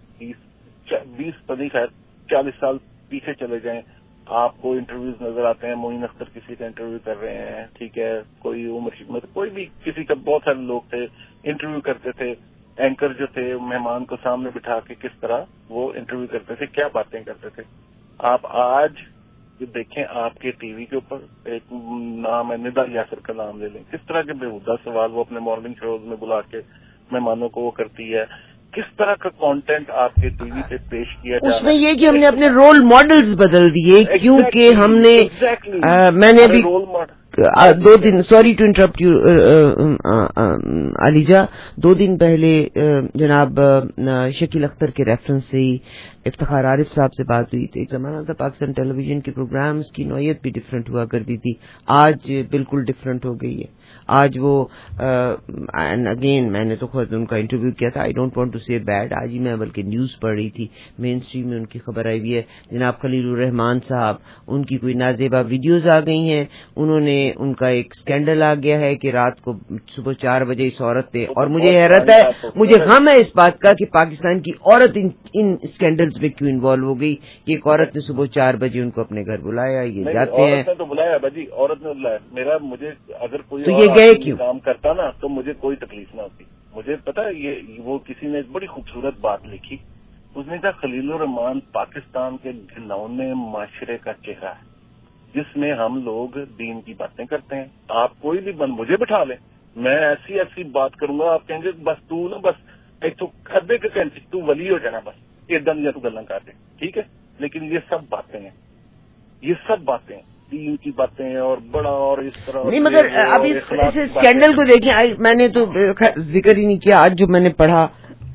40 سال پیچھے چلے جائیں, آپ کو انٹرویوز نظر آتے ہیں. معین اختر کسی کا انٹرویو کر رہے ہیں, ٹھیک ہے, کوئی عمر شکمت, کوئی بھی کسی کا, بہت سارے لوگ تھے انٹرویو کرتے تھے. اینکر جو تھے مہمان کو سامنے بٹھا کے کس طرح وہ انٹرویو کرتے تھے, کیا باتیں کرتے تھے. آپ آج دیکھیں آپ کے ٹی وی کے اوپر ایک نام ہے ندا یاسر کا نام لے لیں, کس طرح کے بےہودہ سوال وہ اپنے مارننگ شوز میں بلا کے مہمانوں کو وہ کرتی ہے. کس طرح کا کانٹینٹ آپ کے ٹی وی پہ پیش کیا جا رہا ہے. اس میں یہ کہ ہم نے اپنے رول ماڈلز بدل دیے, کیونکہ ہم نے میں نے ابھی 2 دن, sorry to interrupt you Alija, 2 دن پہلے جناب شکیل اختر کے ریفرنس سے ہی افتخار عارف صاحب سے بات ہوئی تھی. ایک زمانہ تھا پاکستان ٹیلی ویژن کے پروگرامز کی نوعیت بھی ڈفرینٹ ہوا کرتی تھی, آج بالکل ڈفرینٹ ہو گئی ہے. آج وہ اینڈ اگین میں نے تو خود ان کا انٹرویو کیا تھا, I don't want to say bad. آج ہی میں بلکہ نیوز پڑھ رہی تھی, مین اسٹریم میں ان کی خبر آئی ہوئی ہے. جناب خلیل الرحمان صاحب, ان کی کوئی نازیبا ویڈیوز آ گئی ہیں, انہوں نے ان کا ایک اسکینڈل آ گیا ہے کہ رات کو صبح 4 بجے اس عورت نے, اور مجھے حیرت ہے, مجھے غم ہے اس بات کا کہ پاکستان کی عورت ان اسکینڈلز میں کیوں انوالو ہو گئی کہ ایک عورت نے صبح 4 بجے ان کو اپنے گھر بلایا. یہ جاتے ہیں, عورت نے تو بلایا باجی, عورت نے بلایا. مجھے اگر کوئی تو یہ گئے کیوں کام کرتا نا تو مجھے کوئی تکلیف نہ ہوتی. مجھے پتا یہ وہ کسی نے بڑی خوبصورت بات لکھی, اس نے کہا خلیل الرحمان پاکستان کے گھنونے معاشرے کا چہرہ ہے جس میں ہم لوگ دین کی باتیں کرتے ہیں. آپ کوئی بھی مجھے بٹھا لیں, میں ایسی بات کروں گا, آپ کہیں گے بس تو نا بس ایک تو کھبے کے کہیں تو ولی ہو جانا, بس ایک دم یا تو گلاں کر دیں, ٹھیک ہے. لیکن یہ سب باتیں ہیں, یہ سب باتیں دین کی باتیں ہیں, اور بڑا اور اس طرح نہیں. مگر اب اس اسکینڈل کو دیکھیں, میں نے تو ذکر ہی نہیں کیا. آج جو میں نے پڑھا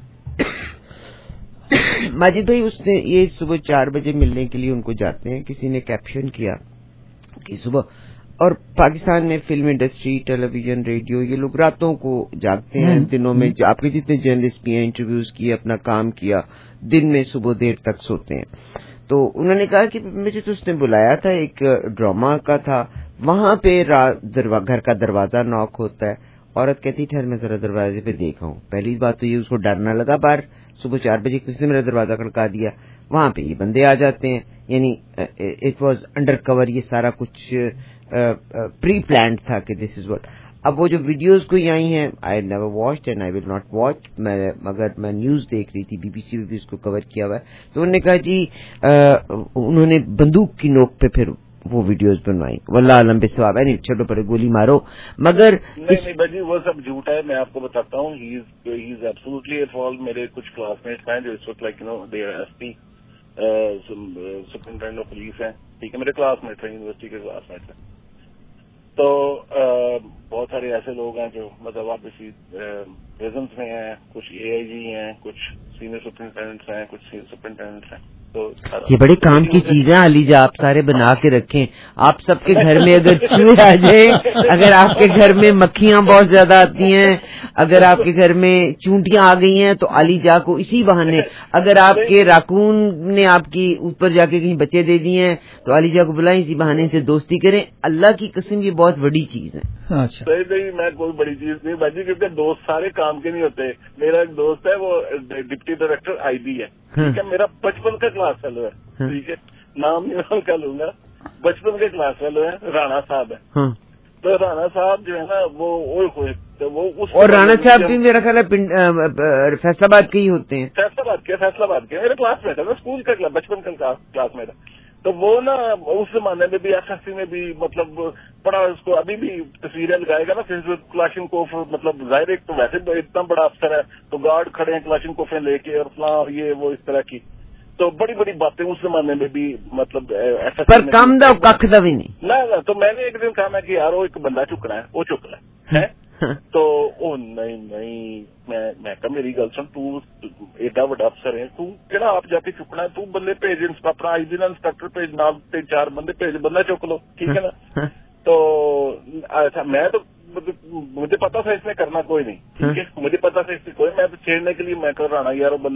ماجد بھائی, اس نے یہ صبح 4 بجے ملنے کے لیے ان کو جاتے ہیں. کسی نے کیپشن کیا کہ صبح, اور پاکستان میں film industry, television, radio, یہ لوگ راتوں کو جاگتے ہیں. دنوں میں آپ کے جتنے جرنلسٹ بھی ہیں, انٹرویوز کیے, اپنا کام کیا, دن میں صبح دیر تک سوتے ہیں. تو انہوں نے کہا کہ مجھے تو اس نے بلایا تھا, ایک ڈرامہ کا تھا, وہاں پہ گھر کا دروازہ ناک ہوتا ہے, عورت کہتی ٹھہر میں ذرا دروازے پہ دیکھا ہوں. پہلی بات تو یہ اس کو ڈر نہ لگا, باہر صبح 4 بجے کسی نے میرا دروازہ کھڑکا دیا, وہاں پہ یہ بندے آ جاتے ہیں. یعنی اٹ واز انڈر کور, یہ سارا کچھ پری پلانڈ تھا کہ دس از واٹ. اب وہ جو ویڈیوز کوئی آئی ہیں, I never watched and I will not watch, مگر میں نیوز دیکھ رہی تھی, BBC بھی اس کو کور کیا ہوا ہے. تو انہوں نے کہا جی انہوں نے بندوق کی نوک پہ پھر وہ ویڈیوز بنوائی. واللہ عالم بالصواب. نہیں چھوٹو پڑے گولی مارو مگر نہیں بھائی وہ سب جھوٹ ہے. میں آپ کو بتاتا ہوں he is absolutely at fault. میرے کچھ کلاس میٹس ہیں جو اس وقت like they are S P superintendent of police ہیں, ٹھیک ہے, میرے کلاس میٹ ہیں, یونیورسٹی کے کلاس میٹ ہیں. تو بہت سارے ایسے لوگ ہیں جو مطلب آپ اسی پریزنس میں ہیں, کچھ اے آئی جی ہیں, کچھ سینئر سپرنٹینڈنٹس ہیں, کچھ سینئر سپرنٹینڈنٹس ہیں. تو یہ بڑے کام کی چیزیں علی جا آپ سارے بنا کے رکھیں. آپ سب کے گھر میں اگر چوہے آ جائیں, اگر آپ کے گھر میں مکھیاں بہت زیادہ آتی ہیں, اگر آپ کے گھر میں چونٹیاں آ گئی ہیں تو علی جا کو اسی بہانے, اگر آپ کے راکون نے آپ کی اوپر جا کے کہیں بچے دے دیے ہیں تو علی جا کو بلائیں, اسی بہانے سے دوستی کریں. اللہ کی قسم یہ بہت بڑی چیز ہے. صحیح نہیں, میں کوئی بڑی چیز نہیں بھائی, کیونکہ دوست سارے کام کے نہیں ہوتے. میرا ایک دوست ہے وہ ڈپٹی ڈائریکٹر آئی بی ہے, ٹھیک ہے, میرا بچپن کا کلاس فیلو ہے, ٹھیک ہے, نام نہیں میں کا لوں گا, بچپن کے کلاس فیلو ہے, رانا صاحب ہے. تو رانا صاحب جو ہے نا وہ اور رانا صاحب بھی میرا خیال ہے فیصل آباد کے ہی ہوتے ہیں. فیصل آباد کے میرے کلاس میٹ ہے, اسکول کا بچپن کا کلاس میٹ ہے. تو وہ نا اس زمانے میں بھی ایس ایس سی میں بھی مطلب بڑا اس کو ابھی بھی تصویریں لگائے گا نا کلاشن کوف, مطلب ظاہر ایک تو ویسے اتنا بڑا افسر ہے تو گارڈ کھڑے ہیں کلاشن کوفیں لے کے اور فلاں یہ وہ اس طرح کی. تو بڑی بڑی باتیں اس زمانے میں بھی مطلب پر کم دا کخ دا بھی نہیں نہ. تو میں نے ایک دن کہا میں کہ یار وہ ایک بندہ چکنا ہے, وہ چک رہا ہے. تو نہیں میں کہا میری گل سن, تو ایڈا بڑا افسر ہے, تو کہڑا آپ جا کے چکنا ہے, تو بندے بھیج, اپنا آئی جی نا انسپیکٹر بھیج, نال 3-4 بندے بھیج, بندہ چک لو, ٹھیک ہے نا. تو اچھا میں تو مجھے پتا تھا اس میں کرنا کوئی نہیں, ٹھیک ہے, مجھے پتا تھا اس میں کوئی, میں تو چھیڑنے کے لیے میں کر رہا یار